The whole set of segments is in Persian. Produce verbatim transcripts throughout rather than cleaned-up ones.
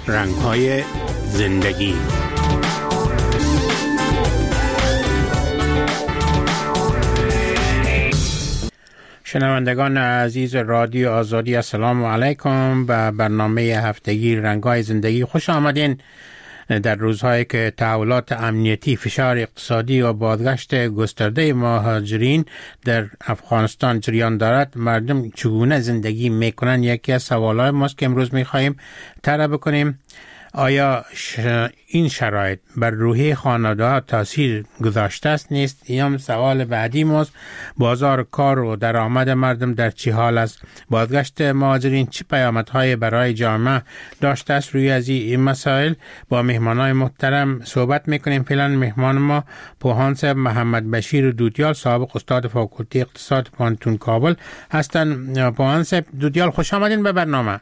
رنگ‌های زندگی. شنوندگان عزیز رادیو آزادی، السلام علیکم. به برنامه هفتگی رنگ‌های زندگی خوش آمدین. در روزهایی که تحولات امنیتی، فشار اقتصادی و بازگشت گسترده مهاجرین در افغانستان جریان دارد، مردم چگونه زندگی میکنن یکی از سوالات ماست که امروز میخواهیم طرح بکنیم. آیا ش... این شرایط بر روحیه خانواده‌ها تاثیر گذاشته است نیست؟ این سوال بعدی ماست. بازار کار و درآمد مردم در چه حال است؟ بازگشت مهاجرین چه پیامدهای برای جامعه داشته است؟ روی از این مسائل با مهمانای محترم صحبت میکنیم. فعلا مهمان ما پوهان صاحب محمد بشیر دودیال، سابق استاد فاکولته اقتصاد پانتون کابل هستند. پوهان صاحب دودیال، خوش آمدین به برنامه.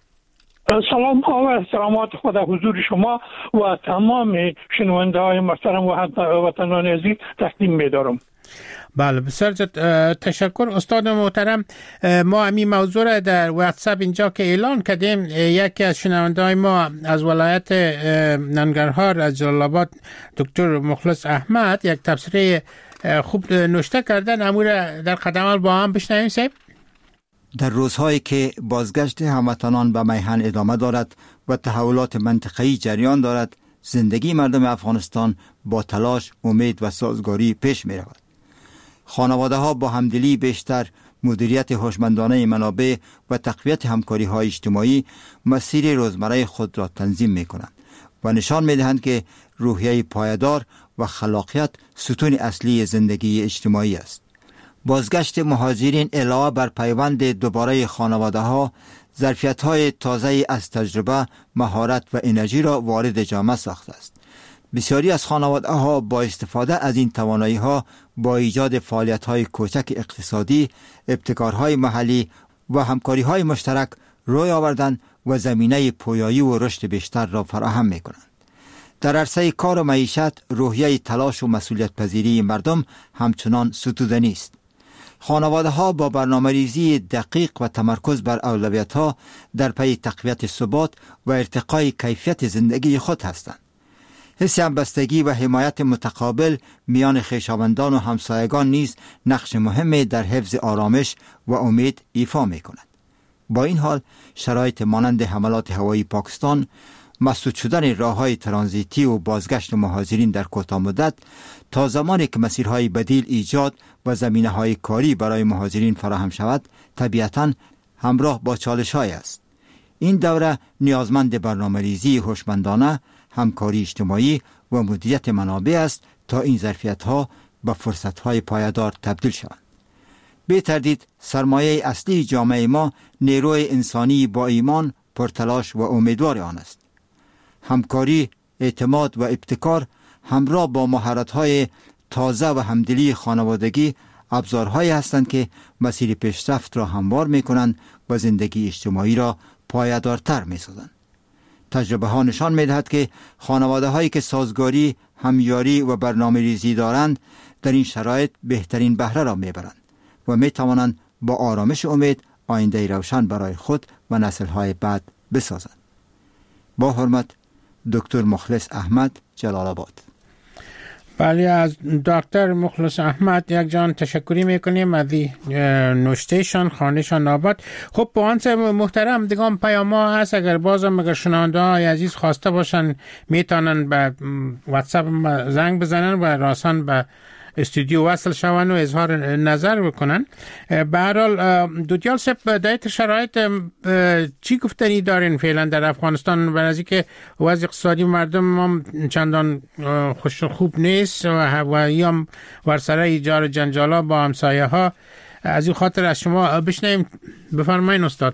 سلام ها و احترامات خود حضور شما و تمام شنونده های محترم و وطنان عزیز تقدیم می‌دارم. بله، بسیار تشکر استاد محترم. ما همین موضوع را در واتساپ اینجا که اعلان کردیم، یکی از شنونده های ما از ولایت ننگرهار از جلال آباد دکتر مخلص احمد یک تبصره خوب نوشته کردن. امور در خدمت با هم بشنویم صاحب. در روزهایی که بازگشت هموطنان به میهن ادامه دارد و تحولات منطقه‌ای جریان دارد، زندگی مردم افغانستان با تلاش، امید و سازگاری پیش می رود. خانواده ها با همدلی بیشتر، مدیریت هوشمندانه منابع و تقویت همکاری های اجتماعی مسیر روزمره خود را تنظیم می کنند و نشان می دهند که روحیه پایدار و خلاقیت ستون اصلی زندگی اجتماعی است. بازگشت مهاجرین علاوه بر پیوند دوباره خانواده ها، ظرفیت های تازه از تجربه، مهارت و انرژی را وارد جامعه ساخته است. بسیاری از خانواده ها با استفاده از این توانایی ها با ایجاد فعالیت های کوچک اقتصادی، ابتکارهای محلی و همکاری های مشترک روی آوردن و زمینه پویایی و رشد بیشتر را فراهم می کنند. در عرصه کار و معیشت، روحیه تلاش و مسئولیت پذیری مردم همچنان ستودنی است. خانواده ها با برنامه‌ریزی دقیق و تمرکز بر اولویت ها در پی تقویت ثبات و ارتقای کیفیت زندگی خود هستند. حس همبستگی و حمایت متقابل میان خویشاوندان و همسایگان نیز نقش مهمی در حفظ آرامش و امید ایفا می کند. با این حال، شرایط مانند حملات هوایی پاکستان، مسدود شدن راه‌های ترانزیتی و بازگشت مهاجرین در کوتاه مدت تا زمانی که مسیرهای بدیل ایجاد و زمینه‌های کاری برای مهاجرین فراهم شود، طبیعتاً همراه با چالش‌های است. این دوره نیازمند برنامه‌ریزی هوشمندانه، همکاری اجتماعی و مدیریت منابع است تا این ظرفیت‌ها به فرصت‌های پایدار تبدیل شوند. بی تردید سرمایه اصلی جامعه ما نیروی انسانی با ایمان، پرتلاش و امیدوار آن است. همکاری، اعتماد و ابتکار همراه با مهارت‌های تازه و همدلی خانوادگی ابزارهایی هستند که مسیر پیشرفت را هموار می‌کنند و زندگی اجتماعی را پایدارتر می‌سازند. تجربه ها نشان می‌دهد که خانواده‌هایی که سازگاری، همیاری و برنامه‌ریزی دارند در این شرایط بهترین بهره را می‌برند و می‌توانند با آرامش و امید آینده روشن برای خود و نسل‌های بعد بسازند. با حرمت، دکتر مخلص احمد، جلال آباد. بله، از دکتر مخلص احمد یک جان تشکری میکنیم از نوشتهشان، خانهشان آباد. خب پوهان محترم، دیگه پیام ها هست، اگر بازم اگر شنونده های عزیز خواسته باشن میتونن به واتساپ زنگ بزنن و راسان به استودیو وصل شون و اظهار نظر بکنن. به هر حال دودیال صاحب، در شرایط چی گفتنی دارین فعلا در افغانستان؟ برای که وضع اقتصادی مردم هم چندان خوش خوب نیست و هم ورسره ایجار جنجالا با همسایه ها. از این خاطر از شما بشنویم. بفرمایید استاد.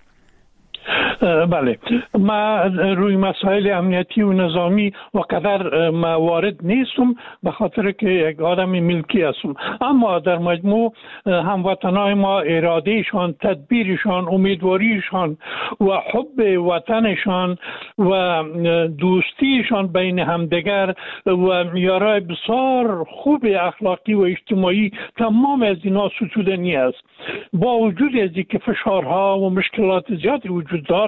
بله، ما روی مسائل امنیتی و نظامی و قدر ما وارد نیستم به خاطر که یک آدم ملکی هستم، اما در مجموع هموطنای ما ارادهشان، تدبیرشان، امیدواریشان و حب وطنشان و دوستیشان بین همدیگر و میارای بسیار خوب اخلاقی و اجتماعی، تمام از اینا ستودنی است. با وجود از اینکه فشارها و مشکلات زیادی وجود دارد،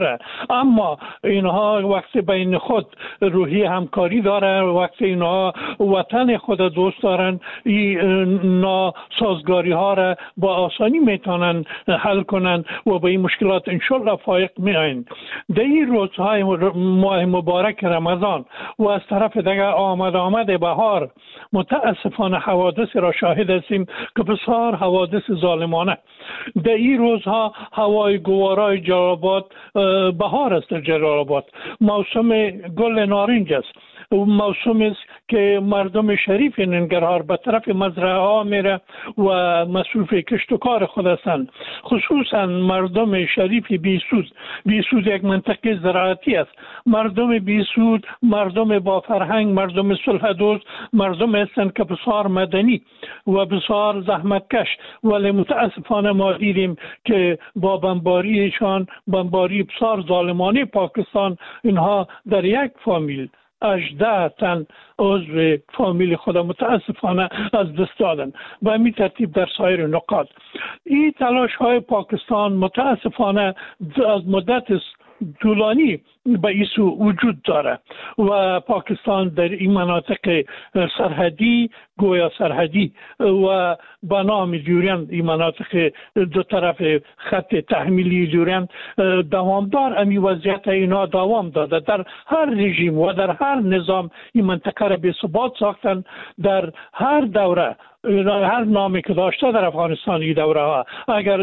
داره، اما اینها وقتی بین خود روحی همکاری داره، وقتی اینها وطن خود دوست دارن، این ناسازگاری ها را با آسانی میتونن حل کنن و به این مشکلات انشالله فائق میاین. در این روزهای ماه مبارک رمضان و از طرف دیگر آمد آمد بهار متاسفانه حوادث را شاهد هستیم که بسیار حوادث ظالمانه. در این روزها هوای گوارای جلال آباد بهار است. در جلال آباد موسم گل نارنج است، موسم است که مردم شریف ننگرهار به طرف مزرعه ها میره و مصروف کشت و کار خود هستند، خصوصا مردم شریف بیسود. بیسود یک منطقه زراعتی است. مردم بیسود مردم با فرهنگ، مردم صلح دوست، مردم هستند که بسیار مدنی و بسیار زحمتکش، ولی متاسفانه ما دیدیم که با بمباریشان، بمباری بسیار ظالمانه پاکستان، اینها در یک فامیل هجده تن عضو فامیل خود متاسفانه از دست دادن و همین ترتیب در سایر نقاط. این تلاش های پاکستان متاسفانه از مدت طولانی به ایسو وجود داره و پاکستان در این مناطق سرحدی، گویا سرحدی و به نام جوریان، این مناطق دو طرف خط تحمیلی جوریان دوامدار امی وضعیت اینا دوام داده. در هر رژیم و در هر نظام این منطقه را به ثبات ساختن. در هر دوره، هر نامی که داشته در افغانستان این دوره ها، اگر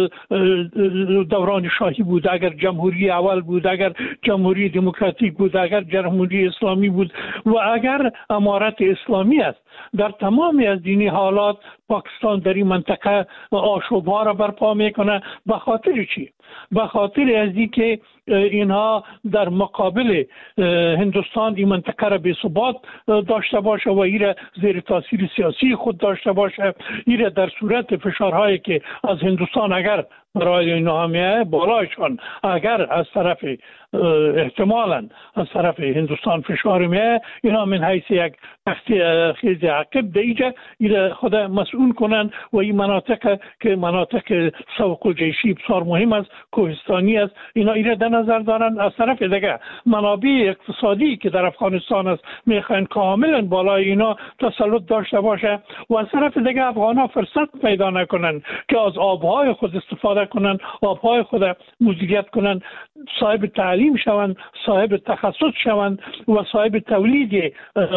دوران شاهی بود، اگر جمهوری اول بود، اگر جمهوری دموکراتیک بود، اگر جمهوری اسلامی بود و اگر امارت اسلامی است، در تمامی از دینی حالات پاکستان در این منطقه آشوب‌ها را برپا میکنه. به خاطر چی؟ به خاطر از اینکه اینها در مقابل هندوستان این منطقه را به ثبات داشته باشه و این را زیر تاثیر سیاسی خود داشته باشه. این را در صورت فشارهایی که از هندوستان اگر برای اینها میه بالایشان، اگر از طرف احتمالاً از طرف هندوستان فشار میه، اینا من حیث یک تخت خیز عقب دیجه این خود مسئول کنن و این مناطق که مناطق سوق الجیشی بسیار مهم است، کوهستانی است، اینا ایره در نظر دارن. از طرف دیگه منابع اقتصادی که در افغانستان است میخواین کاملا بالای اینا تسلط داشته باشه و از طرف دیگه افغانها فرصت پیدا نکنن که از آبهای خود استفاده کنن، آبهای خود مدیریت کنن، صاحب تعلیم شوند، صاحب تخصص شوند و صاحب تولید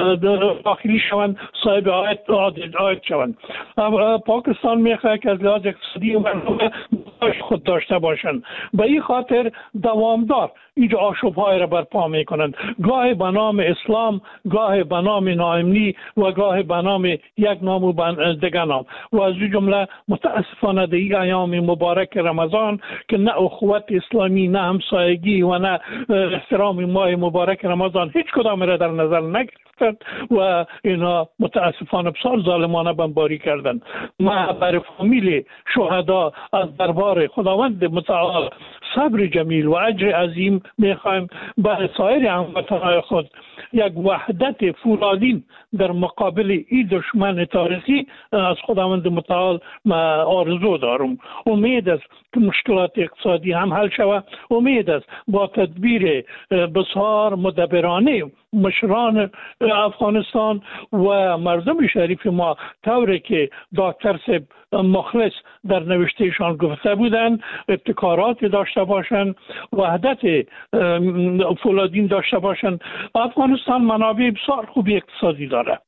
داخلی شوند، صاحب عاید عاید شوند. پاکستان میخواد که از لحاظ اقتصادی مردم خود داشته باشند. به این خاطر دوامدار اینجا آشوب‌های را برپا میکنند، گاه به نام اسلام، گاه به نام ناامنی و گاه به نام یک نام و دیگر نام. و از این جمله متاسفانه در این ایام مبارک رمضان که نه اخوت اسلامی، نه همسایگی و نه احترام ماه مبارک رمضان هیچ کدام را در نظر نگرفتند و اینا متاسفانه بسیار ظالمانه بمباری کردند. ما بر فامیل شهدا از دربار خداوند متعال صبر جمیل و اجر عظیم میخوایم برای سایر هموطنان خود یک وحدت فولادین در مقابل این دشمن تاریخی از خداوند متعال ما آرزو دارم. امید است که مشکلات اقتصادی هم حل شود. امید است با تدبیر بسیار مدبرانه مشران افغانستان و مردم شریف ما، طوری که دکتر سب مخلص در نوشتهشان گفته بودند، ابتکارات داشته باشند، وحدت فولادین داشته باشند. افغانستان منابع بسیار خوبی اقتصادی داره،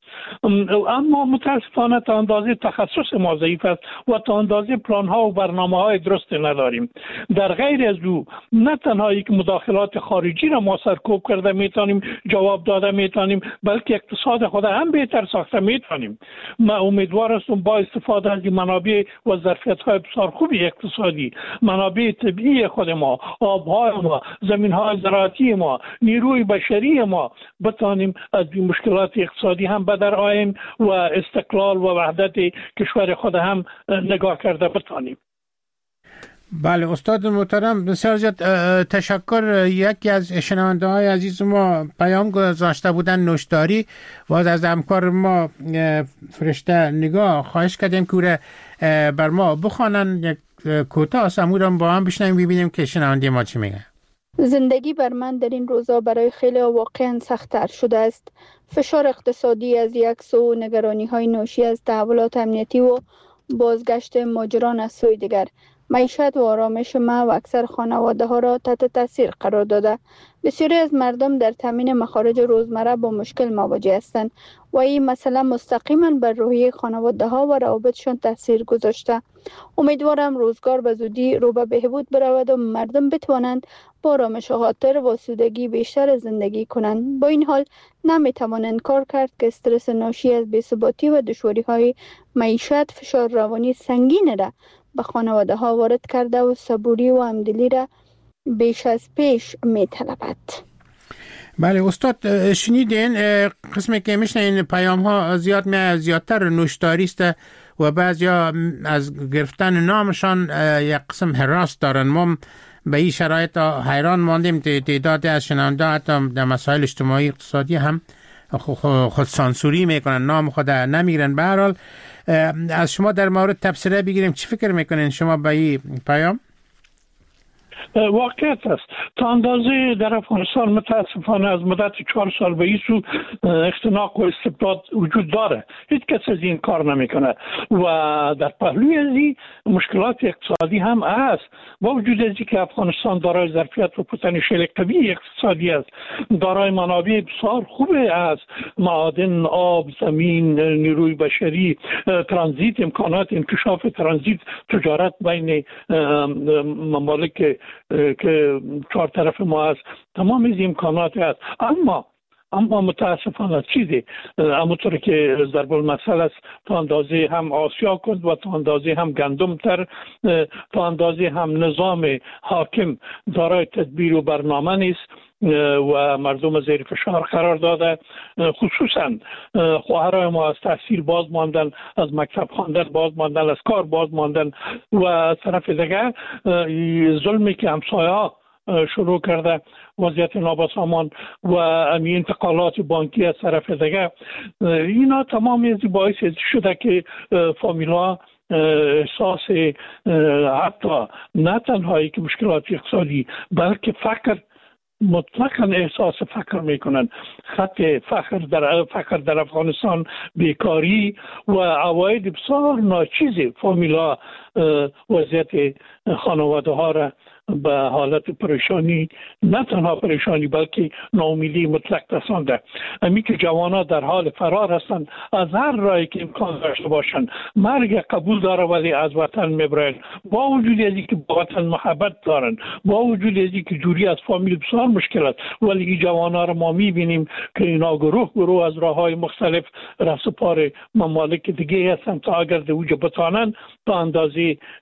اما متاسفانه تا اندازه تخصص ما ضعیف است و تا اندازه پلان ها و برنامه های درست نداریم. در غیر از او نه تنها یک مداخلات خارجی را ما سرکوب کرده میتونیم جواب داده میتونیم، بلکه اقتصاد خود هم بهتر ساخته میتونیم. من امیدوار هستم با استفاده از این منابع و ظرفیت های بسیار خوبی اقتصادی، منابع طبیعی خود ما، آبهای ما، زمین های زراعتی ما، نیروی بشری ما، بتانیم از این مشکلات اقتصادی هم بدر آییم و استقلال و وحدت کشور خود هم نگاه کرده بتانیم. بله استاد محترم، بسیار زیاد تشکر. یکی از شنونده های عزیز ما پیام گذاشته بودن نوشداری و از همکار ما فرشته نگاه خواهش کردیم که بر ما بخوانن. یک کوتاه سمورم با هم بشنویم ببینیم که شنونده ما چی میگه. زندگی بر من در این روزها برای خیلی واقعا سخت‌تر شده است. فشار اقتصادی از یک سو، نگرانی های ناشی از تحولات امنیتی و بازگشت ماجران از سوی دیگر، معیشت و آرامش ما و اکثر خانواده ها را تحت تاثیر قرار داده. بسیاری از مردم در تامین مخارج روزمره با مشکل مواجه هستند و این مسئله مستقیما بر روحیه خانواده ها و روابطشان تاثیر گذاشته. امیدوارم روزگار به زودی رو به بهبود برود و مردم بتوانند با آرامش خاطر و آسودگی بیشتر زندگی کنند. با این حال نمیتوان انکار کرد که استرس ناشی از بی‌ثباتی و دشواری‌های معیشت فشار روانی سنگین را به خانواده ها وارد کرده و صبوری و همدلی را بیش از پیش می‌طلبد. بله استاد، شنیدین قسمی که میشنین پیام ها زیاد می زیادتر نوشداری است و بعضیا از گرفتن نامشان یک قسم حراس دارن. ما به این شرایط حیران ماندیم. تعداد از شنونده حتی در مسائل اجتماعی اقتصادی هم خود سانسوری میکنن، نام خود نمیگیرن. به هر حال از شما در مورد تبصره بگیریم، چی فکر میکنین شما به این پیام؟ واقعیت است. تا اندازه در افغانستان متاسفانه از مدت چهار سال به این سو اختناق و استبداد وجود داره. هیچ کس از این کار نمیکنه و در پهلوی از این مشکلات اقتصادی هم است. با وجود از که افغانستان دارای ظرفیت و پتانسیل قوی اقتصادی است، دارای منابع بسیار خوبه است، معادن، آب، زمین، نیروی بشری، ترانزیت، امکانات انکشاف ترانزیت، تجارت بین ممالک که چهار طرف ما است، تمام این امکانات هست. اما اما متاسفانه چیزی همونطور که ضرب المثل است، تا اندازه هم آسیا کند و تا اندازه هم گندم تر، تا اندازه هم نظام حاکم دارای تدبیر و برنامه نیست و مردم زیر فشار قرار داده. خصوصا خواهرای ما از تحصیل باز ماندن، از مکتب خواندن باز ماندن، از کار باز ماندن و از طرف دیگر ظلمی که همسایه ها شروع کرده، وضعیت نابسامان و امی انتقالات بانکی از طرف دیگر، اینا تمامی از باعث شده که فامیلا احساس حتی نه تنهایی که مشکلات اقتصادی بلکه فقر، مطلقاً احساس فقر میکنن. خط فقر در فقر در افغانستان، بیکاری و عواید بسیار ناچیز فامیلا وضعیت خانواده ها را به حالت پریشانی، نه تنها پریشانی بلکه ناامیدی مطلق رسانده. امی که جوانان در حال فرار هستند از هر راهی که امکان داشته باشند، مرگ قبول داره ولی از وطن میبرن، با وجود از اینکه با وطن محبت دارن، با وجود از اینکه جوری از فامیل بسیار مشکلات، ولی این جوانان را ما میبینیم که اینا گروه گروه از راههای مختلف رهسپار ممالک دیگه هستند تا اگر در اوج بتانند تا اندازه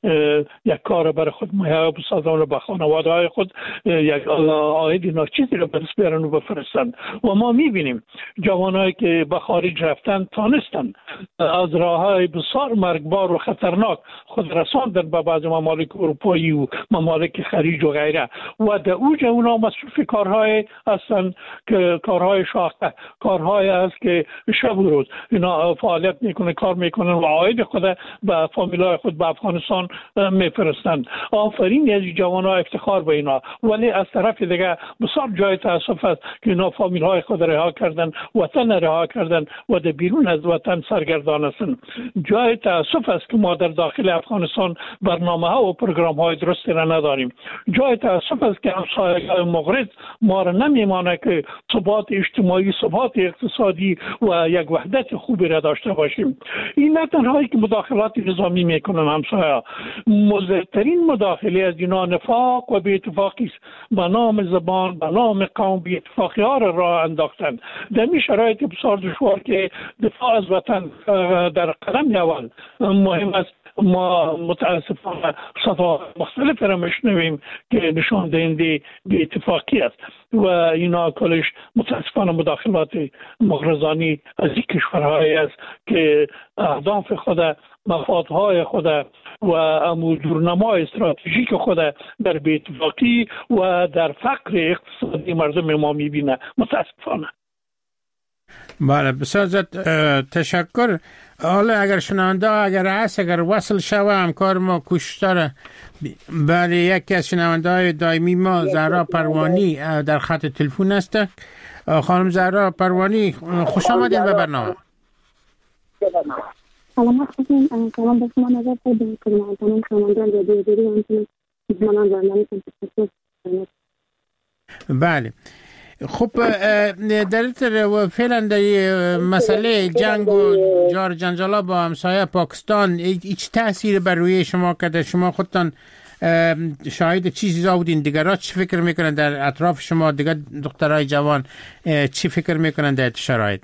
یک کار برای خود مهیا بسازن و به خانواده های خود یک عاید ناچیزی را به دست بیارن و بفرستند. و ما میبینیم جوانایی که به خارج رفتن تانستن از راههای بسیار مرگبار و خطرناک خود رساندن به بعض ممالک اروپایی و ممالک خلیج و غیره و در اوج اونا مصروف کارهای هستن که کارهای شاخه، کارهای است که شب و روز اینا فعالیت میکنه، کار میکنن و عاید خود به فامیلای خود به افغانستان میفرستند. آفرین از جوانان، افتخار به اینا. ولی از طرف دیگه بسیار جای تاسف است که اینا فامیل های خود رها کردن، وطن رها کردن و در بیرون از وطن سرگردان هستند. جای تاسف است که ما در داخل افغانستان برنامه ها و پروگرام های درستی را نداریم. جای تاسف است که همسایگان مغرض ما را نمیمانه که ثبات اجتماعی، ثبات اقتصادی و یک وحدت خوبی را داشته باشیم. این نه تنهایی که مداخلات نظامی میکنن همسایه، مضرترین مداخله از اینا نفاق و بی‌اتفاقی است. به نام زبان، به نام قوم بی‌اتفاقی ها را راه انداختن. در این شرایط بسیار دشوار که دفاع از وطن در قدم اول مهم است، ما متاسفانه صدا مختلف را میشنویم که نشان دهنده بی‌اتفاقی است و اینا کلش متاسفانه مداخلات مغرضانه از این کشورهایی است که اهداف خود، مفادهای خود و امو دورنمای استراتژیک خود در بی‌اتفاقی و در فقر اقتصادی مردم ما میبینه متاسفانه. بله بسیار تشکر. حالا اگر شنونده اگر هست اگر وصل شوه همکار ما کوشش داره. بله یکی از شنونده های دائمی ما زهرا پروانی در خط تلفن است. خانم زهرا پروانی خوش آمدین به برنامه. سلام علیکم. سلام به شما نظر خود کنم کامندان رادیو دیری همچنین میزبانان برنامه تشکر. بله خب در فعلا در مسئله جنگ و جار جنجالا با همسایه پاکستان هیچ تأثیر بر روی شما کرده؟ شما خودتان شاهد چیزی بودین؟ دیگرها چی فکر میکنن در اطراف شما؟ دیگر دخترای جوان چی فکر میکنن در شرایط؟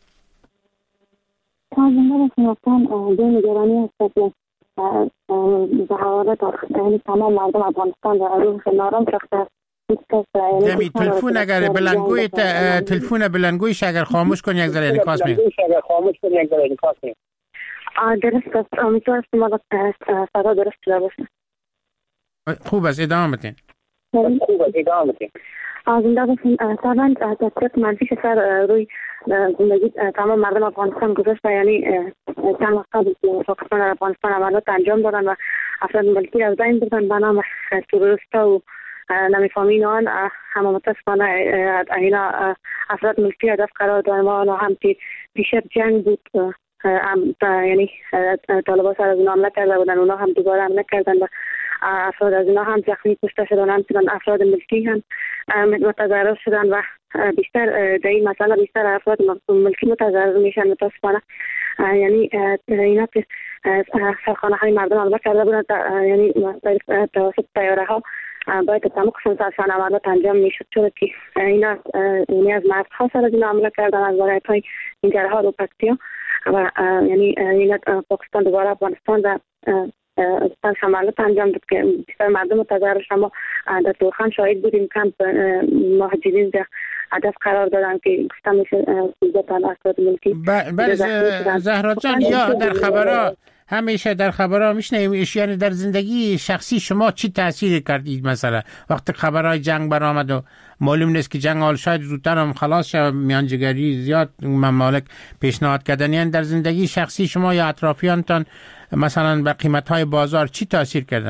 تازنده بسیارتان دو نگرانی هست که به حوالت تمام مردم افغانستان و روح نارم شخصه. دمی تلفون اگر بلندگوی تلفون بلندگویش اگر خاموش کنی یک ذره انعکاس میکنه. اگر خاموش کنی یک ذره انعکاس میکنه. درست است. امیدوارم شما صدا درست شده باشه. خوب است ادامه بدین. خوب است ادامه بدین. زنده باشین. طبعا تاثیرات منفی سر روی زندگی تمام مردم افغانستان گذاشته. یعنی چند وقت قبل پاکستان و افغانستان عملیات انجام دادن و افراد ملکی از بین بردن به نام تروریستا و نمیفهمین آن. همه متاسفانه اینا افراد ملکی هدف قرار دادن و هم که پیشت جنگ بود یعنی طالبان سر از اونا حمله کرده بودن، اونا هم دوباره حمله کردن و افراد از اونا هم زخمی کشته شدن. همچنان افراد ملکی هم متضرر شدن و بیشتر در این مسئله بیشتر افراد ملکی متضرر میشن متاسفانه. یعنی اینا که سرخانه های مردم حمله کرده بودن یعنی توسط طیاره ها باید تمام سرشان عملیات انجام میشد، چون که اینا یعنی از مردها سر از اینا حمله کردن از ولایت های ننگرهار و پکتیا و یعنی اینا پاکستان دوباره افغانستان و از عملیات انجام داد که بیشتر مردم متضرر شدن. ما در تورخان شاهد بودیم کمپ مهاجرین در هدف قرار دادن که گفتم میشه سوزتان افراد ملکی. بله زهرا جان، یا در خبرها همیشه در خبرها میشنویم، یعنی در زندگی شخصی شما چی تأثیر کردید؟ مثلا وقتی خبرهای جنگ برآمد و معلوم نیست که جنگ حال شاید زودتر هم خلاص شد، میانجیگری زیاد ممالک پیشنهاد کردن، یعنی در زندگی شخصی شما یا اطرافیانتان مثلا به قیمت‌های بازار چی تأثیر کردن؟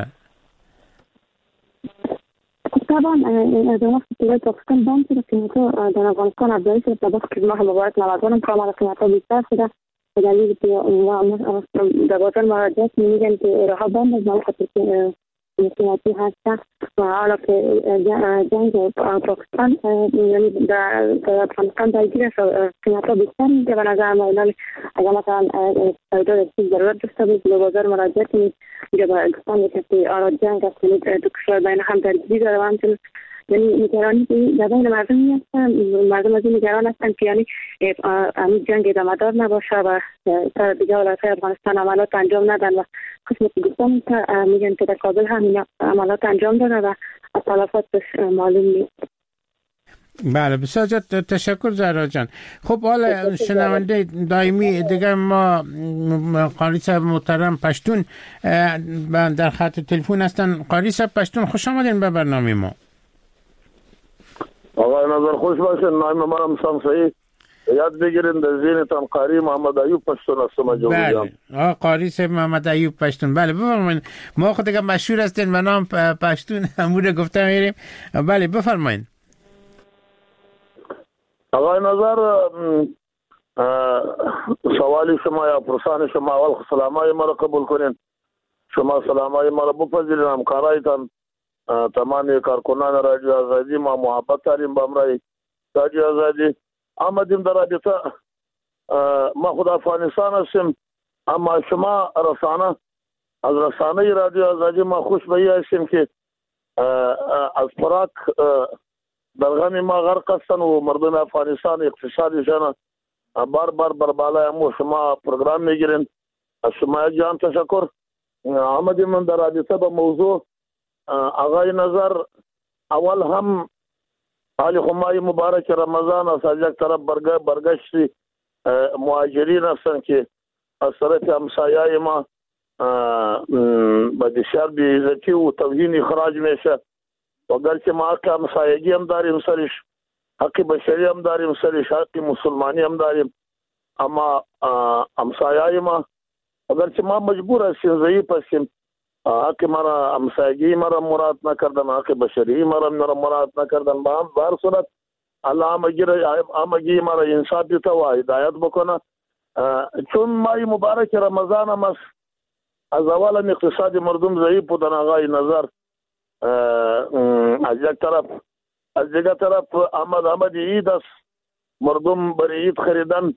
طبعا در وقتی که پاکستان بند شده قیمت‌ها در افغانستان افزایش شده تا وقتی که ماه مبارک نوزدهم کاملا قیمت‌ها بیشتر شده به دلیل که در بازار مراجعات میگن که راه بند از مال خاطر که قیمتی هست و حالا که جنگ پاکستان یعنی در افغانستان درگیر است قیمت‌ها بیشتر میشه به نظر ما. اگر مثلا پایدار چیز ضرورت داشته بود به بازار مراجعات میگه با گفتن که آراد جنگ است یعنی دو کشور بین هم درگیری داره و همچنین یعنی نگرانی در بین مردم هستن. مردم از این نگران هستن که یعنی همین جنگ ادامه دار نباشه و تا دیگه ولایت‌های افغانستان عملیات انجام ندن و قسمت گفتن که میگن که در کابل هم عملیات انجام دادن و تلفاتش معلوم نیست. بله بسیار تشکر زهرا جان. خب حالا شنونده دائمی دیگر ما قاری صاحب محترم پشتون در خط تلفن هستن. قاری صاحب پشتون خوش آمدین به برنامه ما. آقای نظر خوش باشین. نام منم شمسایی. یاد بگیرین در ذهنتان قاری محمد ایوب پشتون هستم. بله آقا قاری صاحب محمد ایوب پشتون. بله بفرمایید. ما خود دیگه مشهور هستین به نام پشتون همون گفته میریم. بله بفرمایید. آقای نظر سوالی شما یا پرسان شما اول سلامای ما را قبول کنین. شما سلامای ما را بپذیرین. همکارایتان تمامی کارکنان رادیو آزادی ما محبت داریم به امرای رادیو آزادی. آمدیم در رابطه ما خود افغانستان هستیم، اما شما رسانه از رسانه رادیو آزادی ما خوش به این هستیم که از پراک در غم ما غرق هستن و مردم افغانستان اقتصادشان بار بار بر بالای امو شما پروگرام میگیرین. از شما جان تشکر. آمدیم من در رابطه به موضوع آقای نظر اول هم حال خمای مبارک رمضان از یک طرف برگشتی مهاجرین هستن که از طرف همسایه ما به بسیار بی‌عزتی و توهین اخراج میشه و گرچه ما که همسایگی هم داریم سرش حق بشری هم داریم، سر حق مسلمانی هم داریم. اما همسایه‌ای ما اگرچه ما مجبور هستیم، ضعیف هستیم، حق مرا همسایگی مرا مراد نکردن، حق بشری مرا مراد نکردن. به هر صورت الله همگی مرا انصاف دیتا و هدایت بکنه. چون ماه مبارک رمضان هم است، از اول اقتصاد مردم ضعیف بودن آقای نظر از یک طرف، از دیگر طرف آمد آمد عید است، مردم برای عید خریدن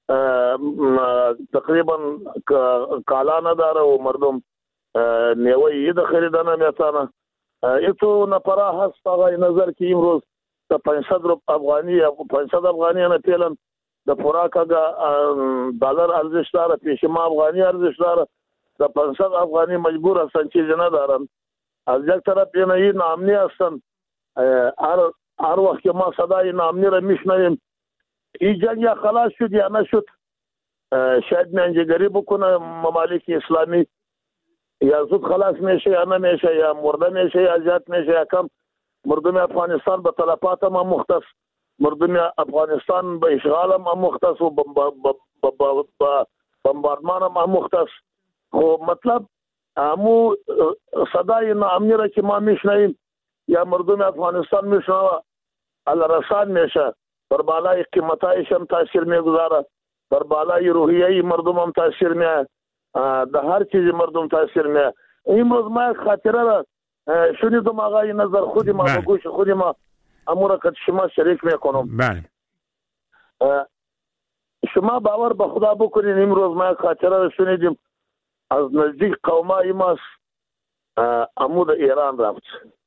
تقریبا کالا نداره و مردم نیوه عید خریدن نمیتونه. ایتو نپرا هست آقای نظر که امروز تا پانصد افغانی پانصد افغانی نه پیلن د خوراک دلار ارزش داره، پیش ما افغانی ارزش داره، د پانصد افغانی مجبور هستن چیزی ندارن. از یک طرف اینایی نامنی هستن، هر هر وقت که ما صدای نامنی را میشنویم این جنگ یا خلاص شد یا نشد، شاید منجگری بکنه ممالک اسلامی، یا زود خلاص میشه یا نمیشه، یا مرده میشه یا زیاد میشه یا کم. مردم افغانستان به تلفات هم مختص، مردم افغانستان به اشغال هم مختص و بمباردمان هم مختص. خب مطلب همو صدای نامنی را که ما میشنویم یا مردم افغانستان میشنوه الرسان میشه، بر بالای قیمتایش هم تاثیر میگذاره، بر بالای روحیه مردم هم تاثیر میه، در هر چیزی مردم تاثیر میه. امروز ما یک خاطره را شنیدم آقای نظر، خودی ما به گوش خودی ما امور که شما شریک میکنم. بله. شما باور به خدا بکنین امروز ما یک خاطره را شنیدیم از نزدیک قومای ماست، امو د ایران رفت.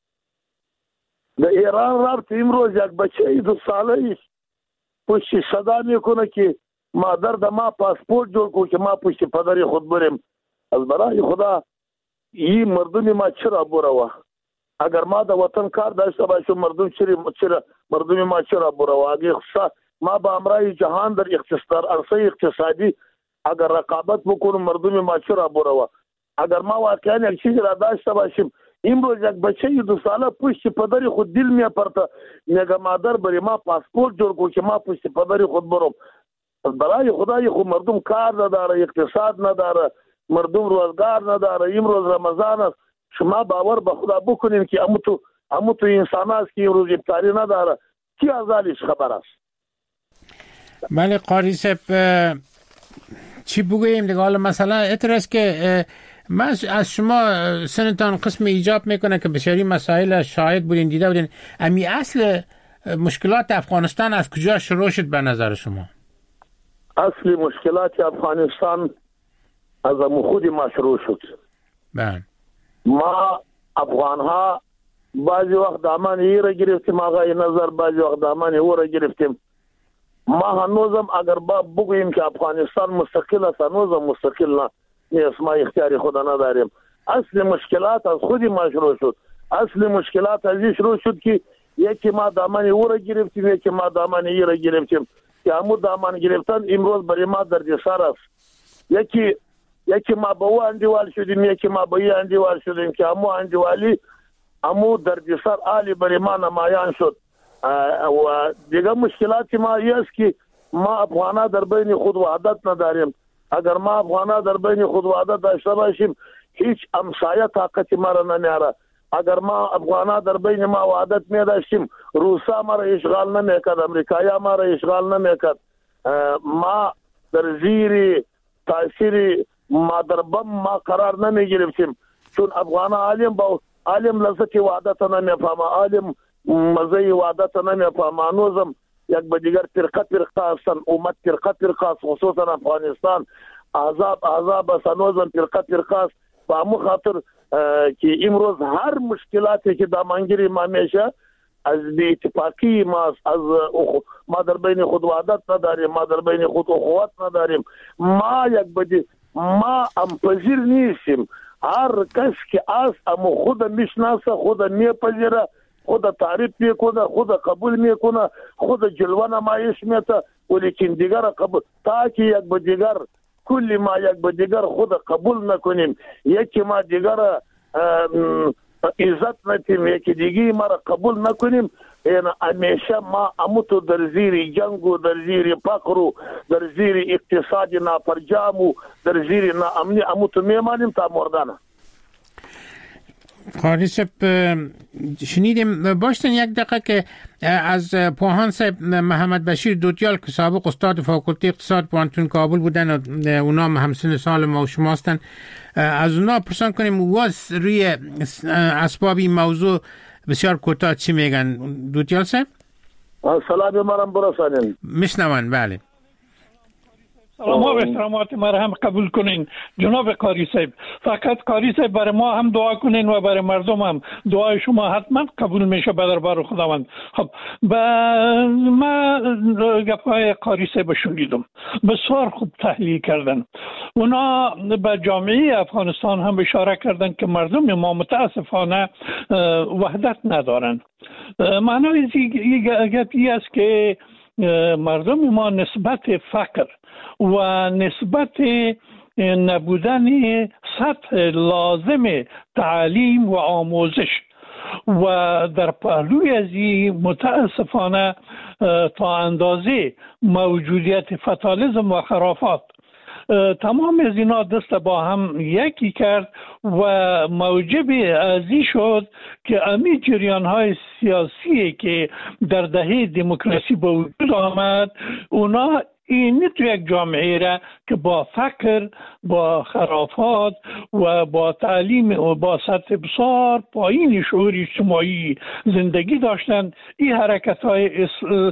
د ایران رفت امروز یک بچه دو ساله پشت صدا میکنه که مادر د ما پاسپورت جور کو که ما پشت پدری خود بریم. از برای خدا این مردم ما چرا بروه؟ اگر ما د وطن کار داشته باشیم مردم چرا مردم ما چرا بروه؟ اگر ما با امرای جهان در اقتصاد عرصه اقتصادی اگر رقابت بکنیم مردم ما چرا بروه؟ اگر ما واقعا یک چیز را داشته باشیم امروز یک بچه دو ساله پشت پدری خود دل میپرته میگه مادر بری ما پاسپورت جور کو که ما پشت پدری خود برم. برای خدای خود مردم کار نداره، اقتصاد نداره، مردم روزگار نداره. امروز رمضان است، شما باور به خدا بکنین که امو تو امو تو انسان است که امروز افطاری نداره، کی از حالش خبر است؟ بله قاری صاحب چی بگوییم دیگه؟ حالا مثلا اعتراض که من از شما سنتان قسم ایجاب میکنه که بسیاری مسائل شاهد بودین دیده بودین، امی اصل مشکلات افغانستان از کجا شروع شد به نظر شما؟ اصلی مشکلات افغانستان از امو خود ما شروع شد. بله. ما افغان ها بعضی وقت دامان ای را گرفتیم آقای نظر، بعضی وقت دامان او را گرفتیم. ما هنوزم اگر با بگوییم که افغانستان مستقل است هنوزم مستقل نه نیست، ما اختیاری خود نداریم. اصل مشکلات از خودی ما شروع شد. اصل مشکلات از این شروع شد که یکی ما دامان او را گرفتیم، یکی ما دامان ای را گرفتیم که همو دامان گرفتن امروز برای ما دردسر است. یکی یکی ما به او اندیوال شدیم، یکی ما به ای اندیوال شدیم که همو اندیوالی همو دردسر عالی برای ما نمایان شد. و دیگه مشکلات ما است که ما افغانا در بین خود وحدت نداریم. اگر ما افغانا در بین خود وحدت داشته باشیم هیچ همسایه طاقت ما را نمیاره. اگر ما افغانا در بین ما وحدت می داشتیم روسا ما را اشغال نمیکرد، امریکایا ما را اشغال نمیکرد. ما در زیر تاثیر مادر بم ما قرار نمی گرفتیم، چون افغانا عالم با عالم لذت وحدت نمیفهمه، عالم مزه وحدت نمیفهمه. هنوزم یک به دیگر فرقه فرقه هستن، امت فرقه فرقه است، خصوصا افغانستان عذاب عذاب است، هنوزم فرقه فرقه است. و همون خاطر که امروز هر مشکلاتی که دامنگیری ما میشه از بی اتفاقی ما از ما در بین خود وحدت نداریم، ما در بین خود اخوت نداریم. ما یک بدی ما هم پذیر نیستیم. هر کس که است اما خود میشناسه، خود میپذیره، خود تعریف میکنه، خود قبول میکنه، خود جلوه نمایش میده، ولیکن دیگر قبول تا که یک به دیگر کلی ما یک به دیگر خود قبول نکنیم، یکی ما دیگر عزت ندیم، یکی دیگه ما را قبول نکنیم، این همیشه ما اموتو در زیر جنگ و در زیر فقر و در زیر اقتصاد ناپرجام و در زیر ناامنی اموتو میمانیم تا مردن. قاری صاحب شنیدیم، باشتن یک دقیقه که از پوهان صاحب محمد بشیر دوتیال که سابق استاد فاکولته اقتصاد پوهنتون کابل بودن و اونا همسن سال ما و شما هستن، از اونا پرسان کنیم واس روی اسباب این موضوع بسیار کوتاه چی میگن دوتیال صاحب؟ سلام مرم برسانیم. میشنون. بله. سلام و احترامات ما هم قبول کنین جناب قاری صاحب. فقط قاری صاحب برای ما هم دعا کنین و برای مردم هم دعای شما حتما قبول میشه به دربار خداوند. خب ما گپای قاری صاحب شنیدم، بسیار خوب تحلیل کردن. اونا به جامعه افغانستان هم اشاره کردن که مردم ما متاسفانه وحدت ندارن. معنای گپی است که مردم ما نسبت فقر و نسبت نبودن سطح لازم تعلیم و آموزش و در پهلوی از این متاسفانه تا اندازه موجودیت فتالیسم و خرافات تمام از اینا دست با هم یکی کرد و موجب ازی شد که امی جریان های سیاسی که در دهه دموکراسی به وجود آمد، اونا این تو یک جامعه را که با فقر، با خرافات و با تعلیم و با سطح بسیار پایین شعور اجتماعی زندگی داشتند، این حرکت های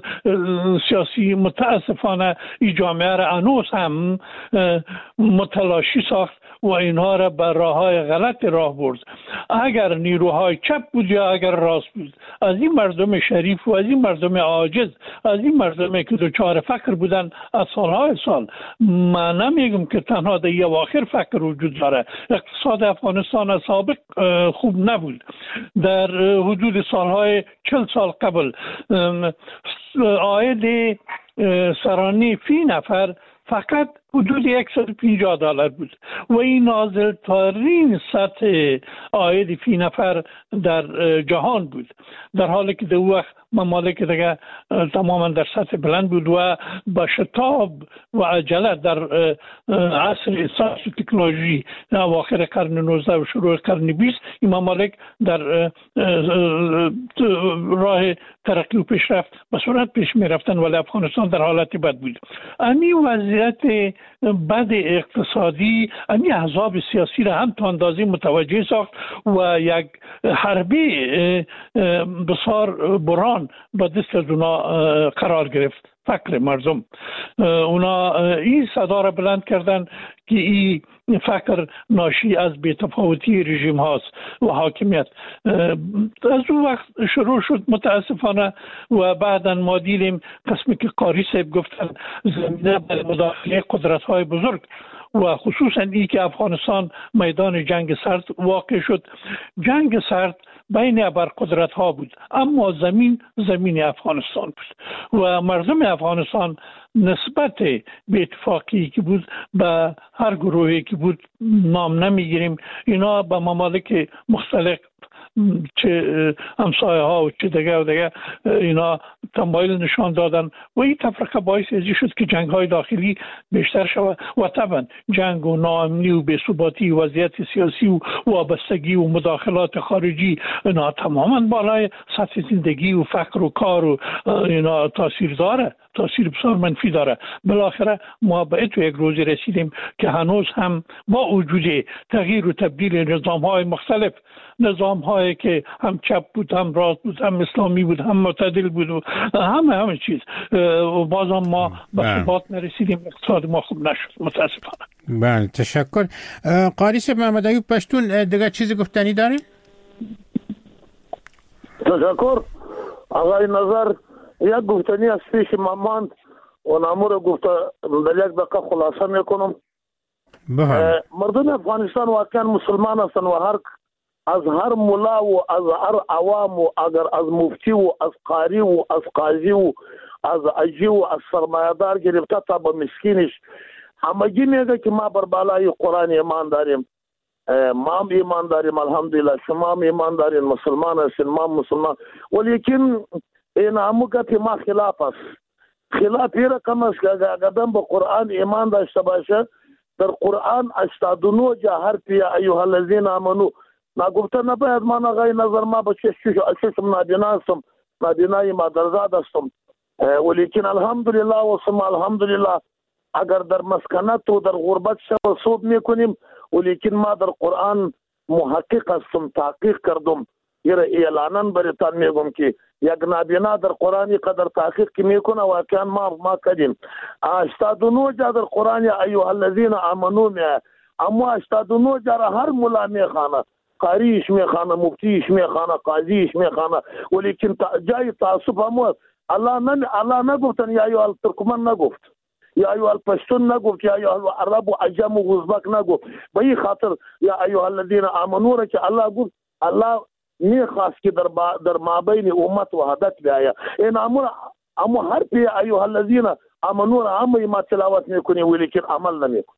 سیاسی متاسفانه این جامعه را هنوز هم متلاشی ساخت و اینها را به راه های غلط راه برد. اگر نیروهای چپ بود یا اگر راست بود، از این مردم شریف و از این مردم عاجز، از این مردم که دچار فقر بودن از سالهای سال، من نمیگم که تنها در یه اواخر فقر وجود داره. اقتصاد افغانستان از سابق خوب نبود. در حدود سالهای چل سال قبل عاید سرانه فی نفر فقط حدود صد و پنجاه دلار بود و این نازلترین سطح عاید فی نفر در جهان بود، در حالی که در وقت ممالک دیگه تماما در سطح بلند بود و با شتاب و عجله در عصر ساینس و تکنولوژی در اواخر قرن نوزده و شروع قرن بیست این ممالک در راه ترقی و پیشرفت به سرعت پیش می رفتن، ولی افغانستان در حالت بد بود. این وضعیت بد اقتصادی امی احزاب سیاسی را هم تا اندازه متوجه ساخت و یک حربی بسیار بران با دست از اونا قرار گرفت. فقر مردم، اونا این صدا را بلند کردن که این فقر ناشی از بی‌تفاوتی رژیم هاست و حاکمیت. از اون وقت شروع شد متاسفانه و بعدا ما دیدیم قسمی که قاری صاحب گفتن زمینه برای مداخله قدرت های بزرگ و خصوصا این که افغانستان میدان جنگ سرد واقع شد. جنگ سرد بین ابرقدرت ها بود، اما زمین زمین افغانستان بود و مردم افغانستان نسبت به اتفاقی که بود به هر گروهی که بود نام نمیگیریم، اینا به ممالک مختلف چه همسایه ها و چه دیگه و دیگه اینا تمایل نشان دادن و این تفرقه باعث ازی شد که جنگ های داخلی بیشتر شود و طبعا جنگ و ناامنی و بی‌ثباتی و وضعیت سیاسی و وابستگی و مداخلات خارجی اینا تماما بالای سطح زندگی و فقر و کار و اینا تاثیر داره، تاثیر بسیار منفی داره. بالاخره ما به تو یک روزی رسیدیم که هنوز هم با وجود تغییر و تبدیل نظام های مختلف، نظام هایی که هم چپ بود، هم راست بود، هم اسلامی بود، هم معتدل بود و همه همه چیز، و بازم ما به ثبات نرسیدیم، اقتصاد ما خوب نشد متاسفانه. بله تشکر. قاری صاحب محمد ایوب پشتون دیگه چیزی گفتنی دارین؟ تشکر. آقای نظر یک گفتنی از پیش ما ماند و نامور گفته در یک دقیقه خلاصه میکنم. مردم افغانستان واقعا مسلمان هستن و هر از هر ملا و از هر عوام و اگر از مفتی و از قاری و از قاضی و از اجی و از سرمایه‌دار گرفته تا به مسکینش همگی میگه که ما بر بالای قرآن ایمان داریم. ما هم ایمان داریم الحمدلله، شما هم ایمان دارین، مسلمان هستین، ما مسلمان، ولیکن این هموگت ما خلاف است. خلاف این رقم است که قدم به قرآن ایمان داشته باشه، در قرآن هشتاد و نه جا حرف یا ایها الذین آمنو نگفته نباید. من آقای نظر ما به چشم نابینا هستم، نابینای مادرزاد هستم، ولیکن الحمدلله و ثم الحمدلله اگر در مسکنت و در غربت شو صوب میکنیم، ولیکن ما در قرآن محقق هستم، تحقیق کردم. یه اعلانا برتان میگم که یک نابینا در قرآن قدر تحقیق که میکنه واقعا ما ما کردیم. هشتاد و نه جا در قرآن یا ایها الذین آمنو میه، اما هشتاد و نه جا هر ملا میخانه، قاریش میخانه، مفتیش میخانه، قاضیش میخانه، ولیکن جای تعصب هم الله نه الله نگفتن یا ایها الترکمن نگفت، یا ایها الپشتون نگفت، یا ایها العرب و عجم و ازبک نگفت. به این خاطر یا ایها الذین آمنو را که الله گفت، الله میخواست که در در مابین امت وحدت بیاید. این امر اما هر پی ایها الذین آمنو را هم ما تلاوت میکنی ولیکن عمل نمیکنی.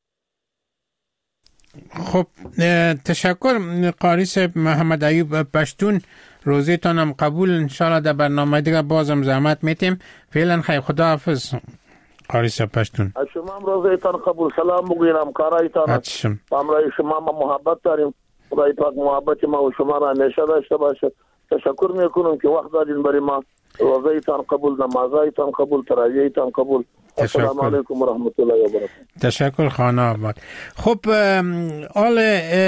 خب تشکر قاری صاحب محمد ایوب پشتون، روزیتان هم قبول. انشاءالله در برنامه دیگه بازم زحمت میتیم. فعلا خیر، خدا حافظ قاری صاحب پشتون. شما هم روزیتان قبول. سلام بگوینم کارایتان، امرای شما ما محبت داریم. خدای پاک محبت ما و شما را همیشه داشته باشه. تشکر میکنم که وقت دادین برای ما. روزیتان قبول، نمازایتان قبول، تراویحتان قبول. السلام علیکم و رحمت الله و برکاته. تشکر خانه آباد. خب آل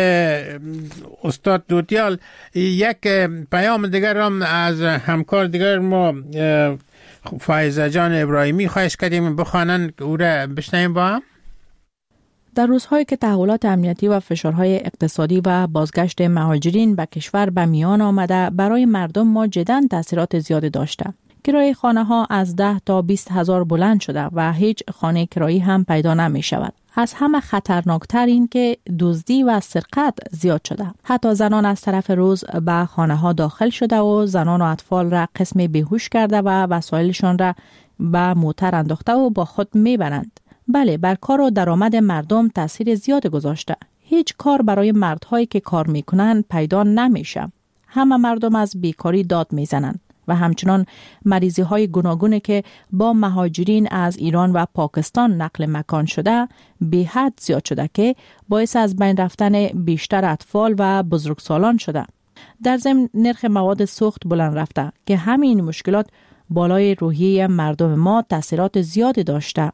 استاد دوتیال، یک پیام دیگر هم از همکار دیگر ما فایزه جان ابراهیمی خواهش کردیم بخوانن، او را بشنویم با هم. در روزهایی که تحولات امنیتی و فشارهای اقتصادی و بازگشت مهاجرین به کشور به میان آمده، برای مردم ما جداً تاثیرات زیادی داشته. کرایه خانه ها از ده تا بیست هزار بلند شده و هیچ خانه کرایی هم پیدا نمی شود. از همه خطرناکتر این که دزدی و سرقت زیاد شده. حتی زنان از طرف روز به خانه ها داخل شده و زنان و اطفال را قسم بیهوش کرده و وسایلشان را به موتر انداخته و با خود می برند. بله، بر کار و درآمد مردم تاثیر زیاد گذاشته. هیچ کار برای مردهایی که کار میکنن پیدا نمیشه. همه مردم از بیکاری داد میزنن و همچنان مریضی های گوناگونی که با مهاجرین از ایران و پاکستان نقل مکان شده به حد زیاد شده که باعث از بین رفتن بیشتر اطفال و بزرگسالان شده. در ضمن نرخ مواد سوخت بلند رفته که همین مشکلات بالای روحیه مردم ما تاثیرات زیادی داشته.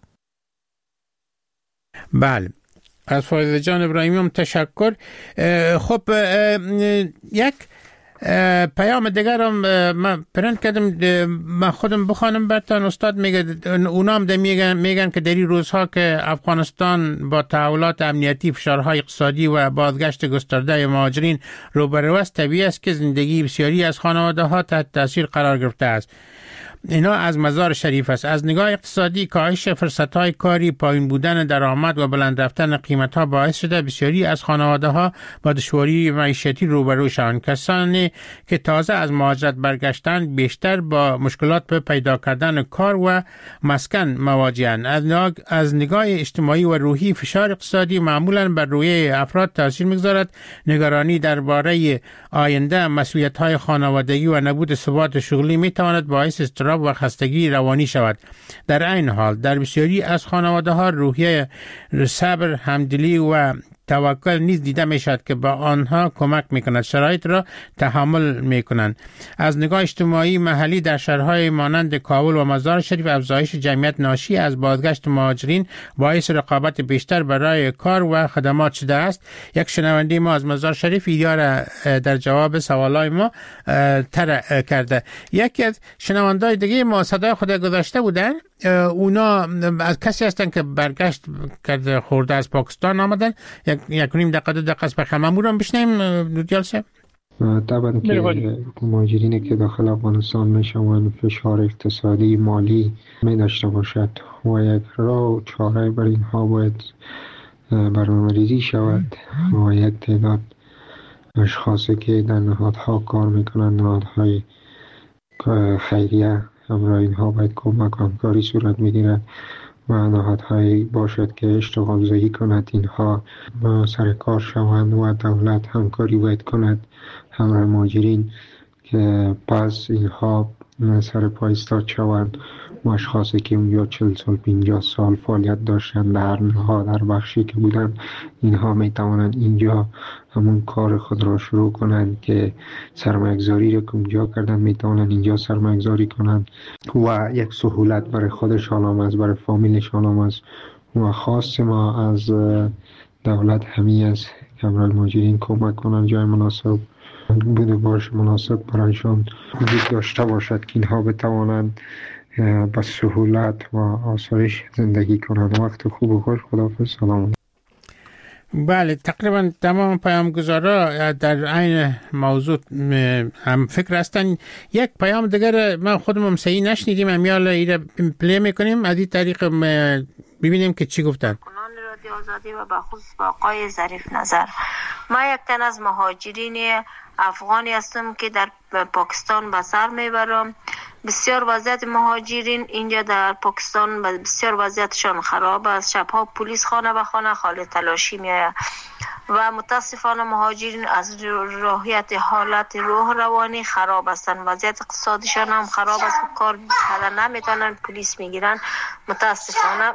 بله، از فایزه جان ابراهیمی هم تشکر. خب یک پیام دیگر هم من پرنت کردم، من خودم بخوانم براتون. استاد میگه اونا هم میگن میگن که در این روزها که افغانستان با تحولات امنیتی، فشارهای اقتصادی و بازگشت گسترده مهاجرین روبرو است، طبیعی است که زندگی بسیاری از خانواده ها تحت تاثیر قرار گرفته است. اینا از مزار شریف است. از نگاه اقتصادی، کاهش فرصت‌های کاری، پایین بودن درآمد و بلند رفتن قیمت‌ها باعث شده بسیاری از خانواده‌ها با دشواری معیشتی روبرو شوند. کسانی که تازه از مهاجرت برگشتند بیشتر با مشکلات به پیدا کردن کار و مسکن مواجه‌اند. از نگاه از نگاه اجتماعی و روحی، فشار اقتصادی معمولاً بر روحیه افراد تاثیر می‌گذارد. نگرانی درباره آینده، مسئولیت‌های خانوادگی و نبود ثبات شغلی می‌تواند باعث اضطراب و خستگی روانی شود. در این حال در بسیاری از خانواده ها روحیه صبر، همدلی و توکل نیز دیده می شود که با آنها کمک می کند شرایط را تحمل می کنند. از نگاه اجتماعی محلی، در شهرهای مانند کابل و مزار شریف افزایش جمعیت ناشی از بازگشت مهاجرین باعث رقابت بیشتر برای کار و خدمات شده است. یک شنونده ما از مزار شریف ایده را در جواب سوالای ما طرح کرده. یکی از شنونده‌های دیگه ما صدای خود گذاشته بودن، اونا از کسی هستن که برگشت کرده خورده از پاکستان آمدن. یک یک نیم دقیقه دو دقیقه از بخممون هم بشنیم دوتیال صاحب. طبعا که مهاجرینی که داخل افغانستان میشوند فشار اقتصادی مالی می داشته باشد و یک راه و چاره بر اینها باید برنامه‌ریزی شود و یک تعداد اشخاصی که در نهادها کار میکنند، نهادهای خیریه، همراه اینها باید کمک و همکاری صورت میگیرد و نهادهایی باشد که اشتغال زایی کند، اینها سر کار شوند و دولت همکاری باید کند همراه مهاجرین که پس اینها سر پا ایستاد شوند و اشخاصی که اونجا چهل سال پنجاه سال فعالیت داشتن در نهاد در بخشی که بودن، اینها می توانند اینجا همون کار خود را شروع کنند که سرمایه‌گذاری را که اونجا کردن می توانند اینجا سرمایه‌گذاری کنند و یک سهولت برای خودشان هم است، برای فامیلشان هم است. و خواست ما از دولت همین است که همراه مهاجرین کمک کنند، جای مناسب بوده باش مناسب برایشان وجود داشته باشد که اینها بتوانند با سهولت و آسایش زندگی کنند. وقت خوب و خوش. خداحافظ. سلام. بله، تقریبا تمام پیامگذارا در عین موضوع هم فکر هستن. یک پیام دیگر من خودم صحیح نشنیدیم، امیال ایره پلی میکنیم از این طریق ببینیم که چی گفتن. رادیو آزادی و به خصوص با آقای ظریف نظر، ما یک تن از مهاجرین افغانی هستم که در پاکستان به سر میبرم. بسیار وضعیت مهاجرین اینجا در پاکستان بسیار وضعیتشان خراب است. شبها پلیس خانه به خانه خالی تلاشی میآید و متاسفانه مهاجرین از راحیت حالت روح روانی خراب هستند. وضعیت اقتصادیشان هم خراب است، کار کردن نمیتونن، پلیس میگیرن. متاسفانه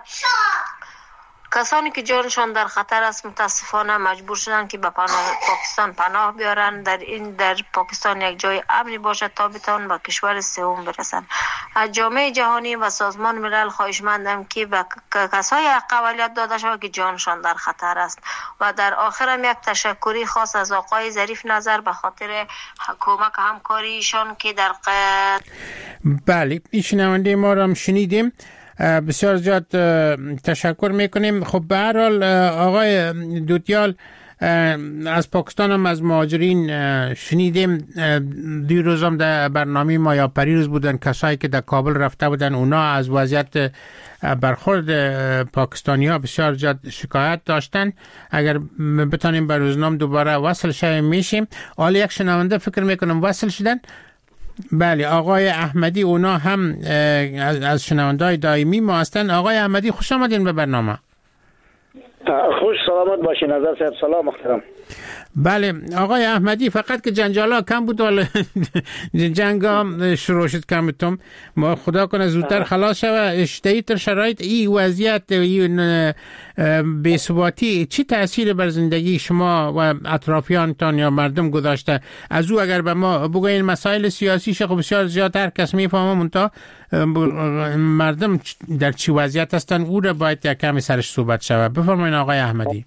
کسانی که جانشان در خطر است متاسفانه مجبور شدن که به پاکستان پناه بیارن. در این در پاکستان یک جای امنی باشد تا بتوان به کشور سوم برسن. از جامعه جهانی و سازمان ملل خواهشمندم که به کسای اقلیت داده شود که جانشان در خطر است. و در آخرم یک تشکری خاص از آقای ظریف نظر به خاطر کمک همکاریشان که در ق... بله، این شنونده ما را هم شنیدیم. بسیار زیاد تشکر میکنیم. خب به هر حال آقای دوتیال از پاکستان هم از مهاجرین شنیدیم. دیروز هم در برنامه ما یا پریروز بودن کسایی که در کابل رفته بودن، اونا از وضعیت برخورد پاکستانی ها بسیار زیاد شکایت داشتن. اگر بتانیم به روزنامه دوباره وصل شویم میشیم. حالا یک شنونده فکر میکنم وصل شدن. بله، آقای احمدی، اونا هم از شنونده‌های دائمی ما هستن. آقای احمدی خوش آمدین به برنامه. خوش سلامت باشین. نظر صاحب سلام محترم. بله آقای احمدی، فقط که جنجالا کم بود، ولی جنگ هم شروع شد کمتون. ما خدا کنه زودتر خلاص شوه. اشتهی تر شرایط این وضعیت این بی‌ثباتی چی تأثیر بر زندگی شما و اطرافیانتان یا مردم گذاشته؟ از او اگر به ما بگوین مسائل سیاسی شخص بسیار زیادتر کس میفهمه، منتها مردم در چی وضعیت هستن او را باید یک کمی سرش صحبت شوه. بفرمایید آقای احمدی.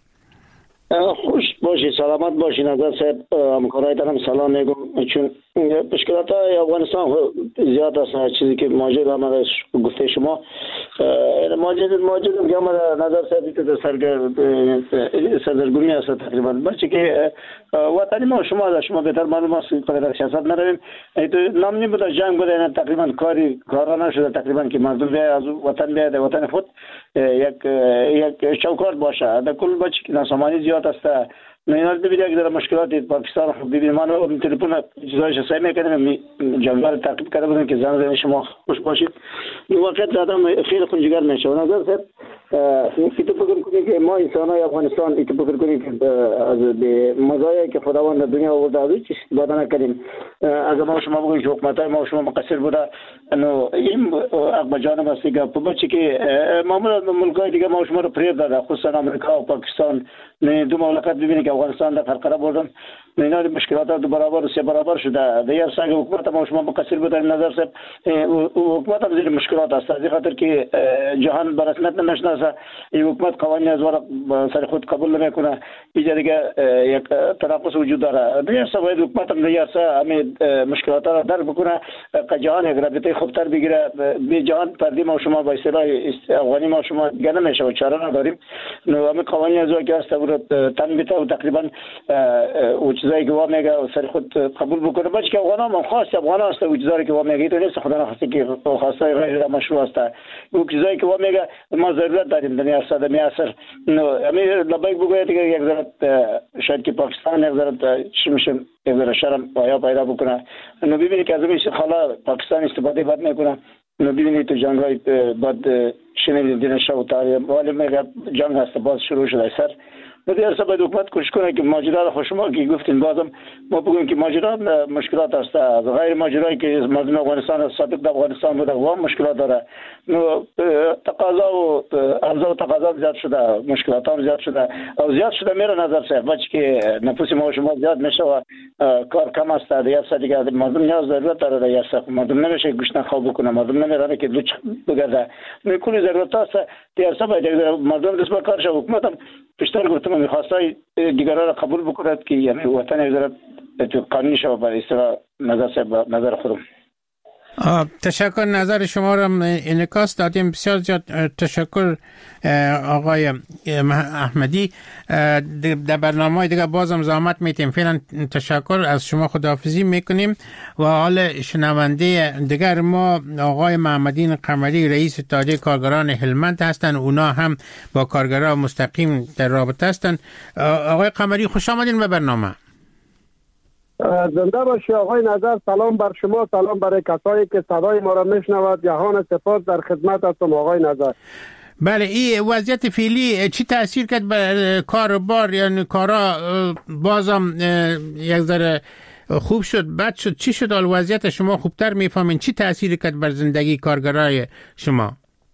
خوش باشی، سلامت باشی. نظر صاحب همکارایتان هم سلام میگم. چون مشکلات های افغانستان زیاد است، چیزی که ماجد هم گفته شما ماجد ماجد هم که نظر صاحب تو سرگرد سردرگمی است تقریبا. بچه که وطنی ما شما از شما بهتر معلوم است، قدر سیاست نرویم. نام نی بوده جنگ بوده، تقریبا کاری کارا نشده تقریبا که مردم بیاید از وطن بیاید وطن خود یک یک چوکار باشه. در کل بچه که ناسامانی زیاد است. نه ببینید اگر مشکلات پاکستان خب ببینید من تلفن چیزایش سعی میکنم جنبال تعقیب کرده بودم که زن زن شما خوش باشید. این واقعیت آدم خیلی خونجگر میشه. و نظر صاحب اتفاق فکر کنید که ما انسانای افغانستان اتفاق فکر کنید که از به مزایایی که خداوند در دنیا آورده از هیچ استفاده نکردیم. از ما شما بگویید که حکومتای ما شما مقصر بوده، انه این حق به جانب است که بچه که معمولا ملکای دیگه ما شما رو فریب داده، خصوصا آمریکا و پاکستان. نه دو مملکت ببینید که افغانستان در قرقره بردن، اینا مشکلات دو برابر و سه برابر شده. دیگر سگ حکومت ما شما مقصر بوده. نظر صاحب حکومت هم زیر مشکلات است، از خاطر که جهان به رسمیت نشناسه. این حکومت قوانین از ور سر خود قبول نمیکنه. اینجا دیگه یک تناقض وجود داره. دیگر سه باید حکومت هم دیگر سه همین مشکلات را درک بکنه که جهان یک رابطه خوبتر بگیره. به جهان پردی ما شما با اصطلاح افغانی ما شما دیگه نمیشه و چاره نداریم. نو همین قوانین از ور که است رو تنبیه و تقریبا و چیزایی که وا میگه سر خود قبول بکنه. بچه که افغان هم خاص افغان است و چیزایی که وا میگه تو نیست خدا نخواسته که خواسته غیر مشروع است. و چیزایی که وا میگه ما ضرورت داریم دنیا است می اثر. همین لبیک بگوید که یک ذره شاید که پاکستان یک ذره چی میشه یک ذره شرم پایا پیدا بکنه. نو ببینید که از این حالا پاکستان استفاده بد میکنه. ببینید تو جنگ های بعد شنیدیم دین شب تاریخ ولی میگه جنگ هست باز شروع شده سر بسیار سبب حکومت کوشش کنه که ماجرا رو شما که گفتین بازم ما بگویم که ماجرا مشکلات است از غیر ماجرایی که مردم افغانستان سابق در افغانستان بوده و مشکلات داره نو تقاضا و عرضه و تقاضا زیاد شده مشکلات هم زیاد شده او زیاد شده میره نظر صاحب بچه که نفوس ما و شما زیاد میشه و کار کم است دیگه سر دیگه مردم نیاز ضرورت داره دیگه سر مردم نمیشه گوشت خواب بکنه مردم نمیره که لوچ بگرده نو کلی ضرورت است دیگه سبب مردم دست به کارش حکومت هم پیشتر گفتم می‌خواستای دیگران را قبول بکند که یعنی وطن وزارت قانونی شود برای اصطلاح نظر نظر خودم. تشکر نظر شما را انعکاس دادیم. بسیار زیاد تشکر آقای احمدی. در برنامه دیگه بازم زحمت میتیم. فعلا تشکر از شما خداحافظی میکنیم و حال شنونده دیگر ما آقای محمدین قمری رئیس اتحادیه کارگران هلمند هستند. اونا هم با کارگران مستقیم در رابطه هستند. آقای قمری خوش آمدین به برنامه. زنده باشی آقای نظر. سلام بر شما، سلام برای کسایی که صدای ما را میشنود. جهان سپاس در خدمت هستم آقای نظر. بله این وضعیت فعلی چی تاثیر کرد بر کار و بار؟ یعنی کارا بازم یک ذره خوب شد بد شد چی شد؟ حال وضعیت شما خوبتر میفهمین چی تاثیر کرد بر زندگی کارگرای شما؟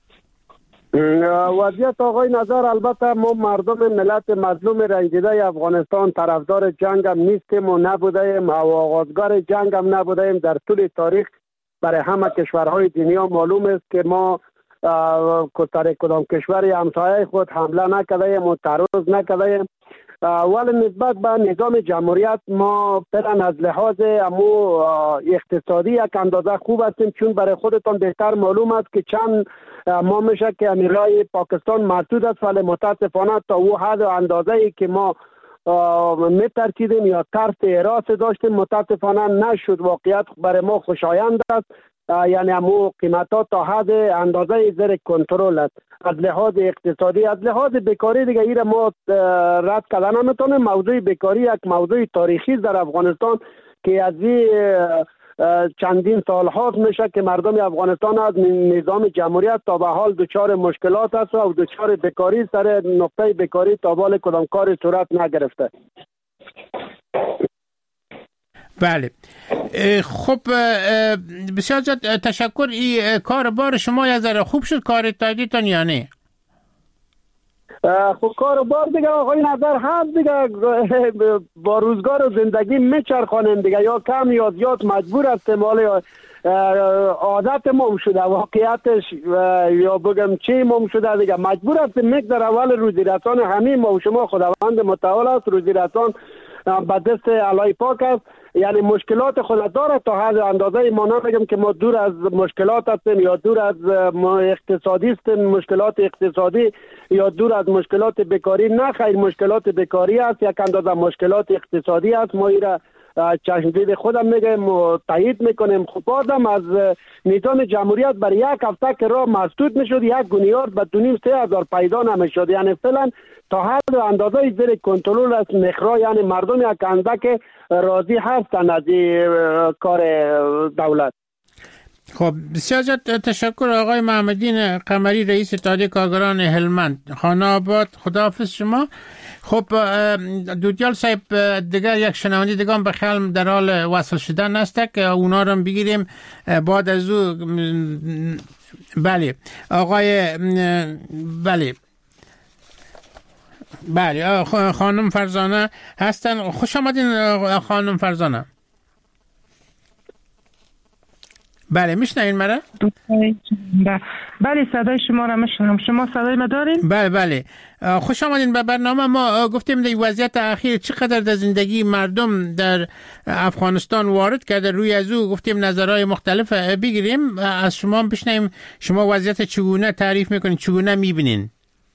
وضعیت آقای نظر البته ما مردم ملت مظلوم رنجیده افغانستان طرفدار جنگ هم نیستیم و نبودیم و آغازگر جنگ هم نبودیم. در طول تاریخ برای همه کشورهای دنیا معلوم است که ما در کدام کشوری همسایه خود حمله نکردیم و تعرض نکردیم، ولی نسبت به نظام جمهوریت ما فعلا از لحاظ امو اقتصادی یک اندازه خوب هستیم، چون برای خودتان بهتر معلوم است که چند ما میشه که امیرای پاکستان محدود است، ولی متاسفانه تا او حد و اندازه ای که ما میترکیدیم یا ترس حراس داشتیم متاسفانه نشد. واقعیت برای ما خوشایند است، یعنی امو قیمتا تا حد اندازه زیر کنترل است از لحاظ اقتصادی. از لحاظ بیکاری دیگه ایره ما رد کردن نمیتونیم. موضوع بیکاری یک موضوع تاریخی در افغانستان که از چندین سال هاست میشه که مردم افغانستان از نظام جمهوریت تا به حال دچار مشکلات است و دچار بیکاری سر نقطه بیکاری تا بال کدام کار صورت نگرفته. بله خب بسیار زیاد تشکر. این کار بار شما یه ذره خوب شد کار تاییدتان یا نه؟ خب کار بار دیگه آقای نظر هم دیگه با روزگار و زندگی میچرخانیم دیگه، یا کم یا زیاد مجبور هستیم، حالا عادت ما شده واقعیتش یا بگم چی ما شده دیگه مجبور هستیم. یک در اول روزی رسان همین ما و شما خداوند متعال است، روزی رسان به دست الهی پاک است، یعنی مشکلات خود داره تا حد اندازه. ما نمیگم که ما دور از مشکلات هستیم یا دور از اقتصادی هستیم، مشکلات اقتصادی یا دور از مشکلات بیکاری، نه خیر، مشکلات بیکاری است، یک اندازه مشکلات اقتصادی است. ما ایرا چشم دید خودم میگم و تایید میکنیم. خب آدم از نظام جمهوریت برای یک هفته که راه مسدود میشد یک گونیارد به دو نیم سه هزار پیدا نمیشد، یعنی فعلا تا حد اندازه زیر کنترل است نخرا، یعنی مردم یک اندک راضی هستند از کار دولت. خب بسیار زیاد تشکر آقای محمدین قمری رئیس اتحادیه کارگران هلمند خانه آباد. خداحافظ شما. خب دودیال صاحب دیگر یک شنونده دیگه هم به خیال در حال وصل شدن است که اونا رو بگیریم بعد از او. بله آقای بله بله خانم فرزانه هستن. خوش آمدین خانم فرزانه. بله میشنوین مرا؟ بله صدای شما را میشنوم. شما صدای ما دارین؟ بله بله خوش آمدین به برنامه. ما گفتیم در وضعیت اخیر چقدر در زندگی مردم در افغانستان وارد کرده، روی از او گفتیم نظرهای مختلف بگیریم. از شما بشنویم شما وضعیت چگونه تعریف میکنین، چگونه میبینین؟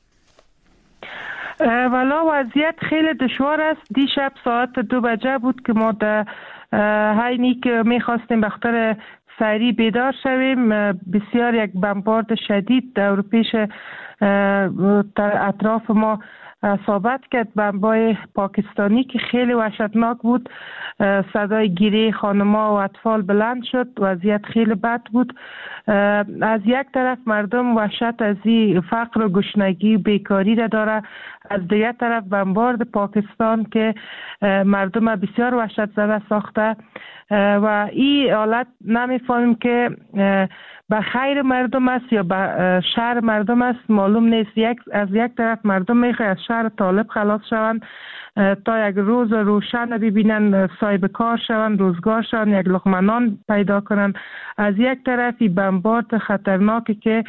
والا وضعیت خیلی دشوار است. دیشب ساعت دو بجه بود که ما در حینی که میخواستیم بخاطر سری بیدار شویم، بسیار یک بمبارد شدید در پیش در اطراف ما اصابت کرد. بمبای پاکستانی که خیلی وحشتناک بود، صدای گریه خانم‌ها و اطفال بلند شد، وضعیت خیلی بد بود. از یک طرف مردم وحشت از این فقر و گشنگی و بیکاری را داره، از دیگر طرف بمبارد پاکستان که مردم بسیار وحشت زده ساخته و این حالت نمیفهمیم که به خیر مردم است یا به شر مردم است، معلوم نیست. یک از یک طرف مردم میخواد از شر طالب خلاص شوند تا یک روز روشن ببینن، صاحب کار شوند، روزگار شوند، یک لقمه نان پیدا کنن. از یک طرفی بمبارد خطرناکی که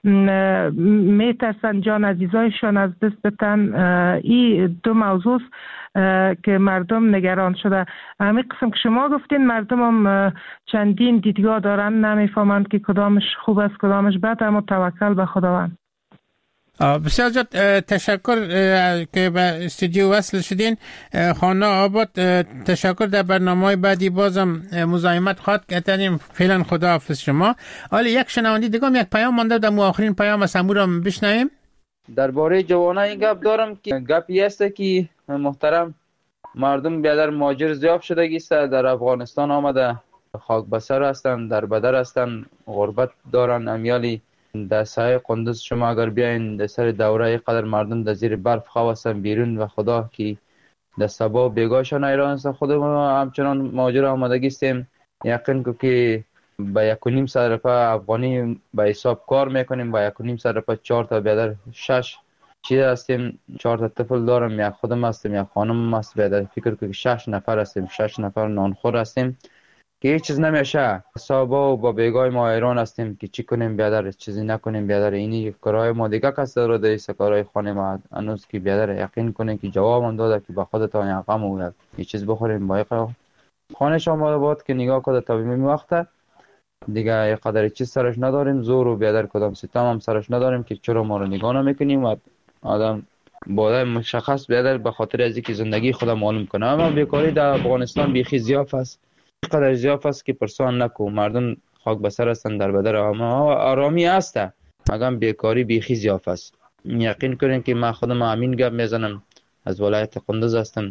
میترسن جان عزیزایشان از دست بتن. این دو موضوع که مردم نگران شده. همین قسم که شما گفتین مردم هم چندین دیدگاه دارن، نمیفهمند که کدامش خوب است کدامش بد، اما توکل به خداوند. بسیار زیاد تشکر که به استودیو وصل شدین. خانه آباد تشکر. در برنامه بعدی بازم مزاحمت خواهد کردیم. فعلا خداحافظ شما. حالا یک شنونده دیگه هم یک پیام مانده، در آخرین پیام از امور هم بشنویم. درباره جوانان این گپ دارم که گپی است که محترم مردم بیادر مهاجر زیاد شده است، در افغانستان آمده خاک بسر هستند، در بدر هستند، غربت دارن. امیالی در سایه قندوز شما اگر بیاین در سر دوره قدر مردم در زیر برف خواستن بیرون و خدا که در سبا بیگاشان ایران است. خود ما همچنان مهاجر آمدگی استیم. یقین کو که با یک و نیم صد روپه افغانی به حساب کار میکنیم، با یک و نیم صد روپه چهار تا بیادر شش چیز هستیم، چهار تا طفل دارم، یک خودم هستیم، یک خانم هست، بیادر فکر که شش نفر هستیم، شش نفر نانخور هستیم که هیچ چیز نمیشه. حسابا و با بیگای ما ایران هستیم که چی کنیم بیادر، چیزی نکنیم بیادر. اینی کارهای ما دیگه کس رو دیست کارهای خانه ما هنوز که بیادر یقین کنیم که جواب هم داده که با خودتان یک غم و یه چیز بخوریم با یک خانه شما بود که نگاه کنه تا بیم وقته دیگه یک قدر چیز سرش نداریم، زور و بیادر کدام ستم هم سرش نداریم که چرا ما رو نگاه نمیکنیم و آدم باید مشخص بیادر به خاطر از اینکه زندگی خدا معلوم کنه. اما بیکاری در افغانستان بیخی زیاف است، قدر زیاف است که پرسان نکو. مردم خاک بسر هستن در بدر، اما آرامی هست مگر بیکاری بیخی زیاف است. یقین کنین که من خودم همین گپ میزنم، از ولایت قندوز هستم،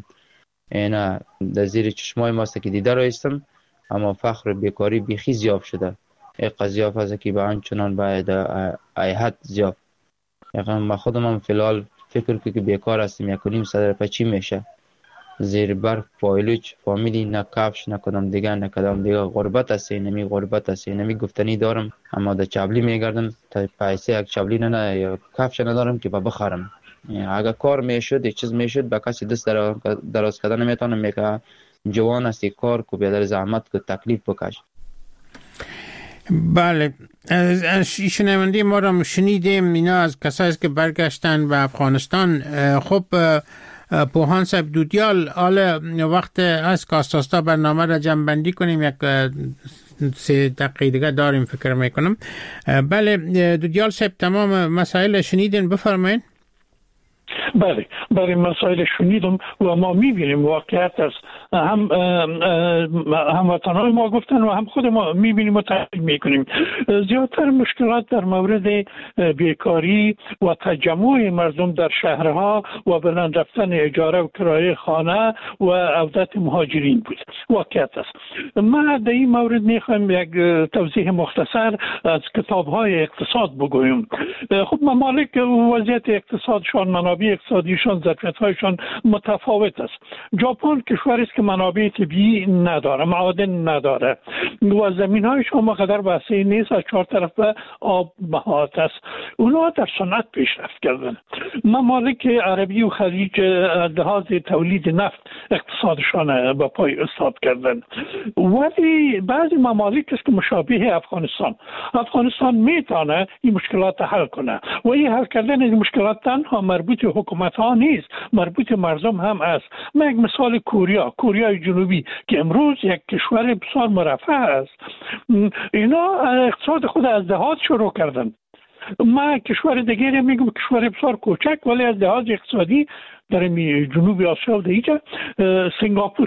اینا در زیر چشمای ماست که دیده رایستم، اما فقر بیکاری بیخی زیاف شده. این قضیه است که به آنچنان باید ایحد زیاف. یقین من خودم هم فیلال فکر که بیکار هستیم، یک و نیم صد روپه چی میشه؟ زیر برف پایلوچ فامیلی نه کفش نه کدام دیگه نه کدام دیگه. غربت است، نمی غربت است، نمی گفتنی دارم اما در چابلی میگردم تا پیسه یک چابلی نه نه یا کفش ندارم که بخرم. اگر کار میشد یک چیز میشد با کسی دست دراز کردن نمیتونم، میگه جوان هستی کار کو بیادر زحمت کو تکلیف بکش. بله، شنونده ما را شنیدیم. اینا از کسایی که برگشتن به افغانستان. خب پوهان صاحب دودیال، حالا وقت از کاستاستا برنامه را جمع بندی کنیم، یک سه دقیقه دیگه داریم فکر میکنم. بله دودیال صاحب تمام مسائل شنیدین، بفرمایید. بله برای مسائل شنیدم و ما میبینیم واقعیت است، هم هموطنان ما گفتن و هم خود ما میبینیم و تحلیل میکنیم. زیادتر مشکلات در مورد بیکاری و تجمع مردم در شهرها و بلند رفتن اجاره و کرایه خانه و عودت مهاجرین بود. واقعیت است. من در این مورد میخوایم یک توضیح مختصر از کتاب‌های اقتصاد بگویم. خب ممالک وضعیت اقتصادشان، منابع اقتصادیشان، ظرفیت‌هایشان متفاوت است. ژاپن کشوری است که منابع طبیعی نداره، معادن نداره و زمین‌هایش هم قدر وسیع نیست، از چهار طرف به آب محاط است. اونها در صنعت پیشرفت کردن. ممالک عربی و خلیج لحاظ تولید نفت اقتصادشان به پای استاد کردن. ولی بعضی ممالک است که مشابه افغانستان افغانستان میتونه این مشکلات حل کنه و این حل کردن این مشکلات تنها مربوط به حکومت ها نیست، مربوط مردم هم است. من یک مثال کوریا کوریای جنوبی که امروز یک کشور بسیار مرفه است، اینا اقتصاد خود از دهات شروع کردن. ما کشور دیگری میگم کشور بسیار کوچک ولی از لحاظ اقتصادی در جنوب آسیا و دیگه سنگاپور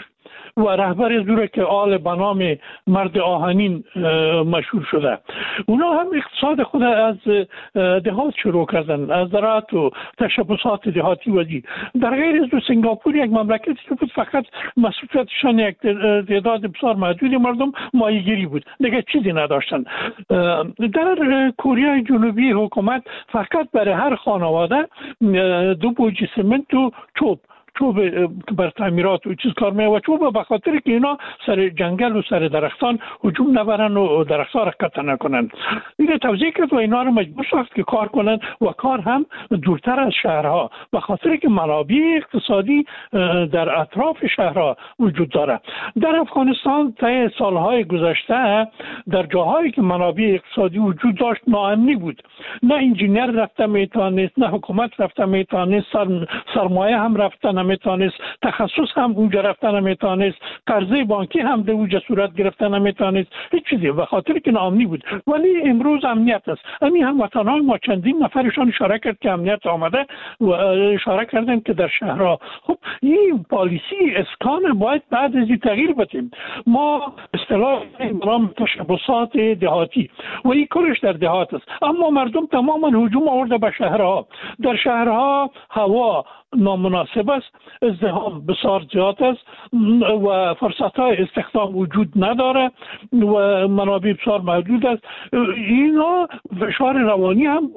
و رهبر زوره که آل بنام مرد آهنین مشهور شده. اونا هم اقتصاد خود از دهات شروع کردن، از زراعت و تشبثات دهاتی و دی. در غیر از سنگاپور یک مملکتی بود فقط مسئولیتشان یک تعداد بسیار محدود مردم ماهیگیری بود، دیگه چیزی نداشتن. در کره جنوبی حکومت فقط برای هر خانواده دو بوجی سمنت و چوب چوب بر تعمیرات و چیز کار می‌کنه و چوب به خاطر که اینا سر جنگل و سر درختان هجوم نبرن و درخت‌ها را قطع نکنن. اینو توضیح کرد و اینا رو مجبور ساخت که کار کنن و کار هم دورتر از شهرها، به خاطر که منابع اقتصادی در اطراف شهرها وجود داره. در افغانستان طی سالهای گذشته در جاهایی که منابع اقتصادی وجود داشت ناامنی بود، نه انجینیر رفته میتونست، نه حکومت رفته میتونست، سر، سرمایه هم رفته نمیتونست، تخصص هم اونجا رفتن نمیتونست، قرضه بانکی هم در اونجا صورت گرفتن نمیتونست، هیچ چیزی، به خاطر که ناامنی بود. ولی امروز امنیت است. همین هم وطنان ما چندین نفرشان اشاره کرد که امنیت آمده و اشاره کردن که در شهرها. خب این پالیسی اسکان باید بعد از این تغییر بدیم. ما اصطلاح نام تشبثات دهاتی و این کارش در دهات است، اما مردم تماما هجوم آورده به شهرها. در شهرها هوا نامناسب است، ازدحام بسیار زیاد است و فرصت‌های استخدام وجود نداره و منابع بسیار محدود است. اینا فشار روانی هم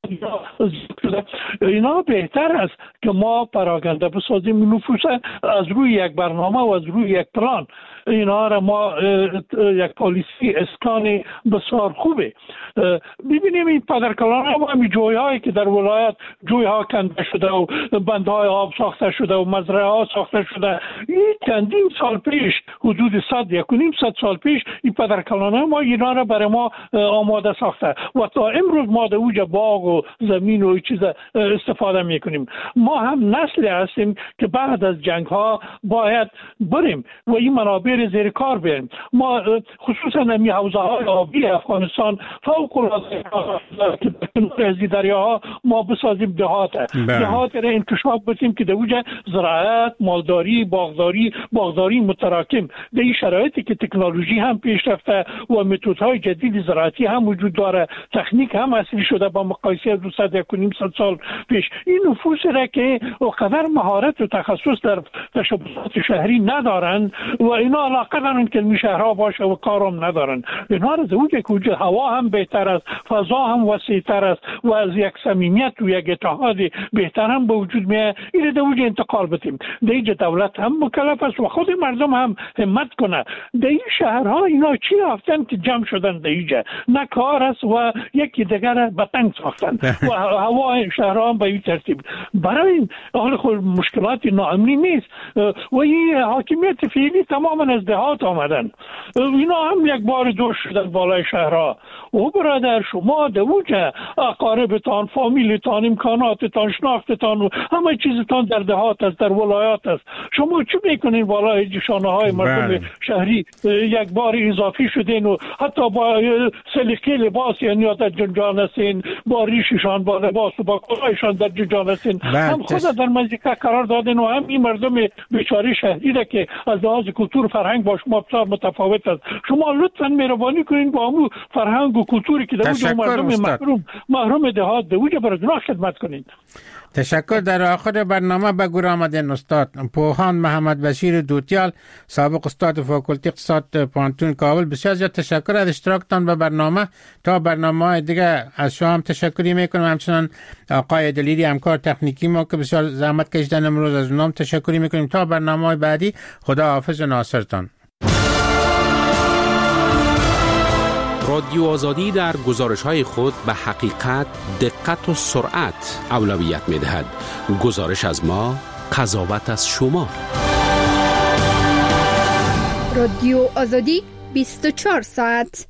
اینا بهتر است که ما پراکنده بسازیم نفوس از روی یک برنامه و از روی یک پلان. اینا را ما یک پالیسی اسکان بسیار خوبه. ببینیم این پدرکلان ها همین جوی هایی که در ولایت جوی ها کنده شده و بندهای آب ساخته شده و مزرعه ها ساخته شده، این چندین سال پیش، حدود صد یک و نیم صد سال پیش این پدرکلان ها ما اینا را برای ما آماده ساخته و تا امروز ما در اوج باغ و زمین و چیز استفاده میکنیم. ما هم نسلی هستیم که بعد از جنگ ها باید بریم و این منابع زیر کار بیاریم. ما خصوصا همی حوزه های آبی افغانستان فوق العاده از دریاها ما بسازیم دهات دهات را انتشاب بدیم که در اوج زراعت، مالداری، باغداری، باغداری متراکم. در این شرایطی که تکنولوژی هم پیش رفته و متدهای جدید زراعتی هم وجود داره، تکنیک هم اصلی شده با مقایسه دو صد یک و نیم صد سال پیش، این نفوس را که قدر مهارت و تخصص در تشبثات شهری ندارن و اینا علاقه دارن که می شهرها باشه و کارم ندارن. اینا را زوجه که هوا هم بهتر است، فضا هم وسیع‌تر است و از یک صمیمیت و یک اتحاد بهتر هم به وجود میاد. این در وجه انتقال بدیم. دیگه دولت هم مکلف است و خود مردم هم همت کنه. در این شهرها اینا چی رفتن که جمع شدن در اینجا؟ نه کار است و یکی دیگر بطنگ ساختن و هوا شهرها هم به این ترتیب. برای حال خود مشکلات ناامنی نیست و این حاکمیت فعلی تماما از دهات آمدن. اینا هم یک بار دور شدن بالای شهرها. او برادر شما در اوج اقاربتان، فامیلتان، امکاناتتان، شناختتان و همه چیزتان در دهات است، در ولایات است. شما چی میکنین بالای شانه های مردم شهری یک بار اضافی شدین و حتی با سلیقه لباس یعنی در جنجال هستین، با ریششان، با لباس و با کلاهشان در جنجال هستین. هم خود در مزیکا قرار دادن و هم این مردم بیچاره شهری را که از لحاظ کلتور فرهنگ با شما بسیار متفاوت است. شما لطفاً مهربانی کنین با همون فرهنگ و کلتوری که در اونجا مردم محروم محروم دهات در اونجا برای اونا خدمت کنین. تشکر. در آخر برنامه به گور آمدین استاد پوهان محمد بشیر دوتیال، سابق استاد فاکولته اقتصاد پانتون کابل. بسیار زیاد تشکر از اشتراکتان به برنامه. تا برنامه دیگه از شما هم تشکری میکنم، همچنان آقای دلیری همکار تکنیکی ما که بسیار زحمت کشیدن امروز، از اونام تشکری میکنیم. تا برنامه بعدی، خدا حافظ و ناصرتان. رادیو آزادی در گزارش‌های خود به حقیقت، دقت و سرعت اولویت می‌دهد. گزارش از ما، قضاوت از شما. رادیو آزادی بیست و چهار ساعت.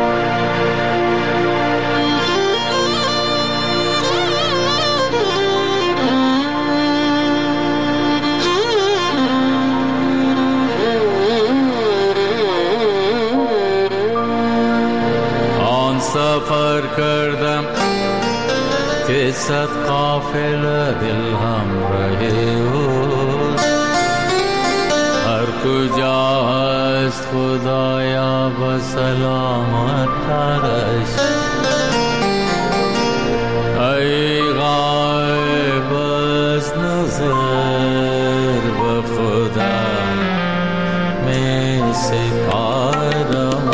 سفر کردم که صد قافله دل همراه اوست، هر کجا هست خدایا به سلامت ترش ای غایب از نظر به خدا می سپارم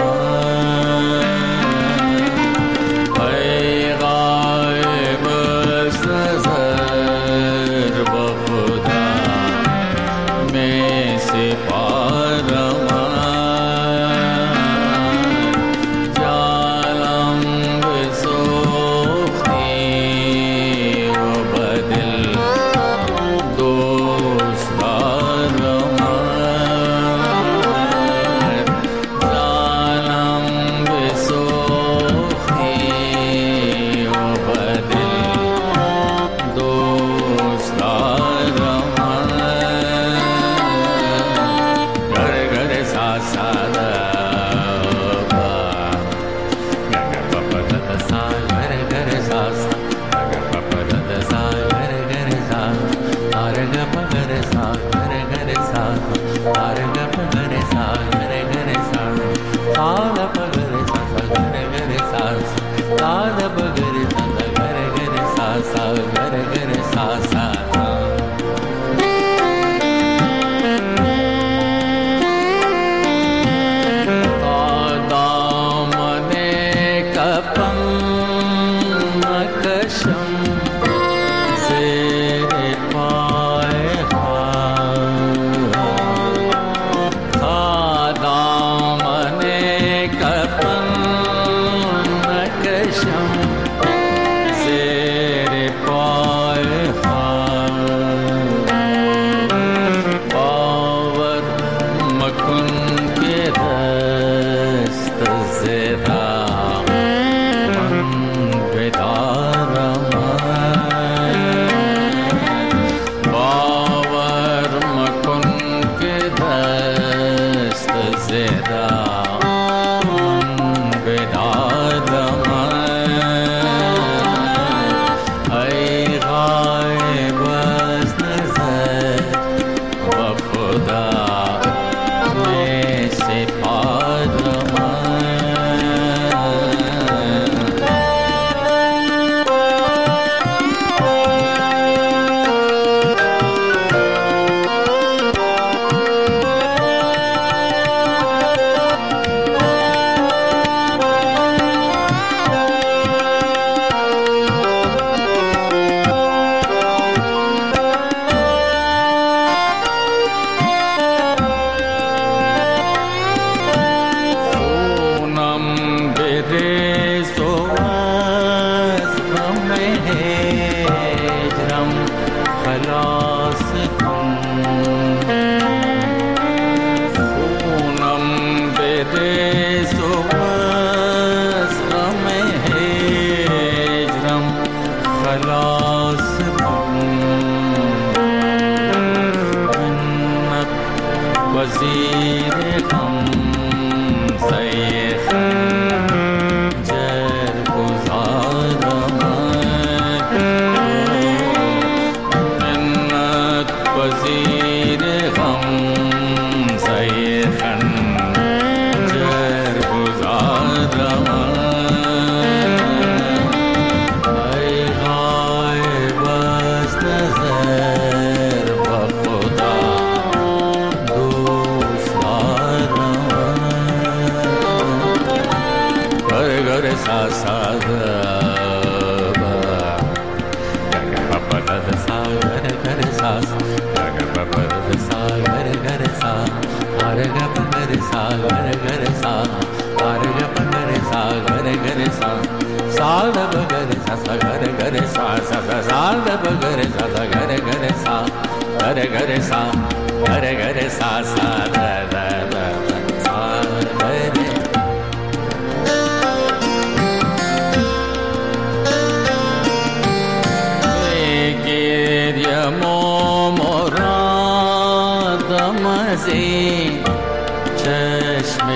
چشم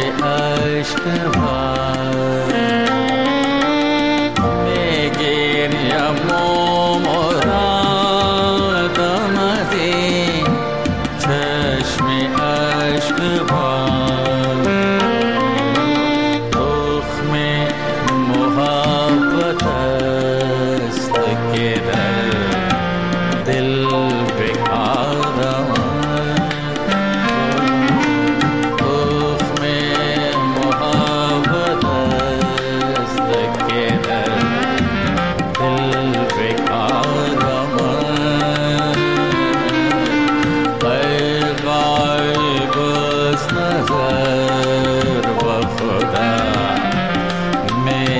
عشق چشم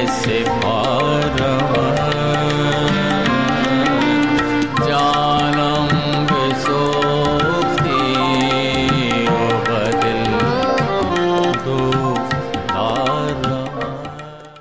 سپاه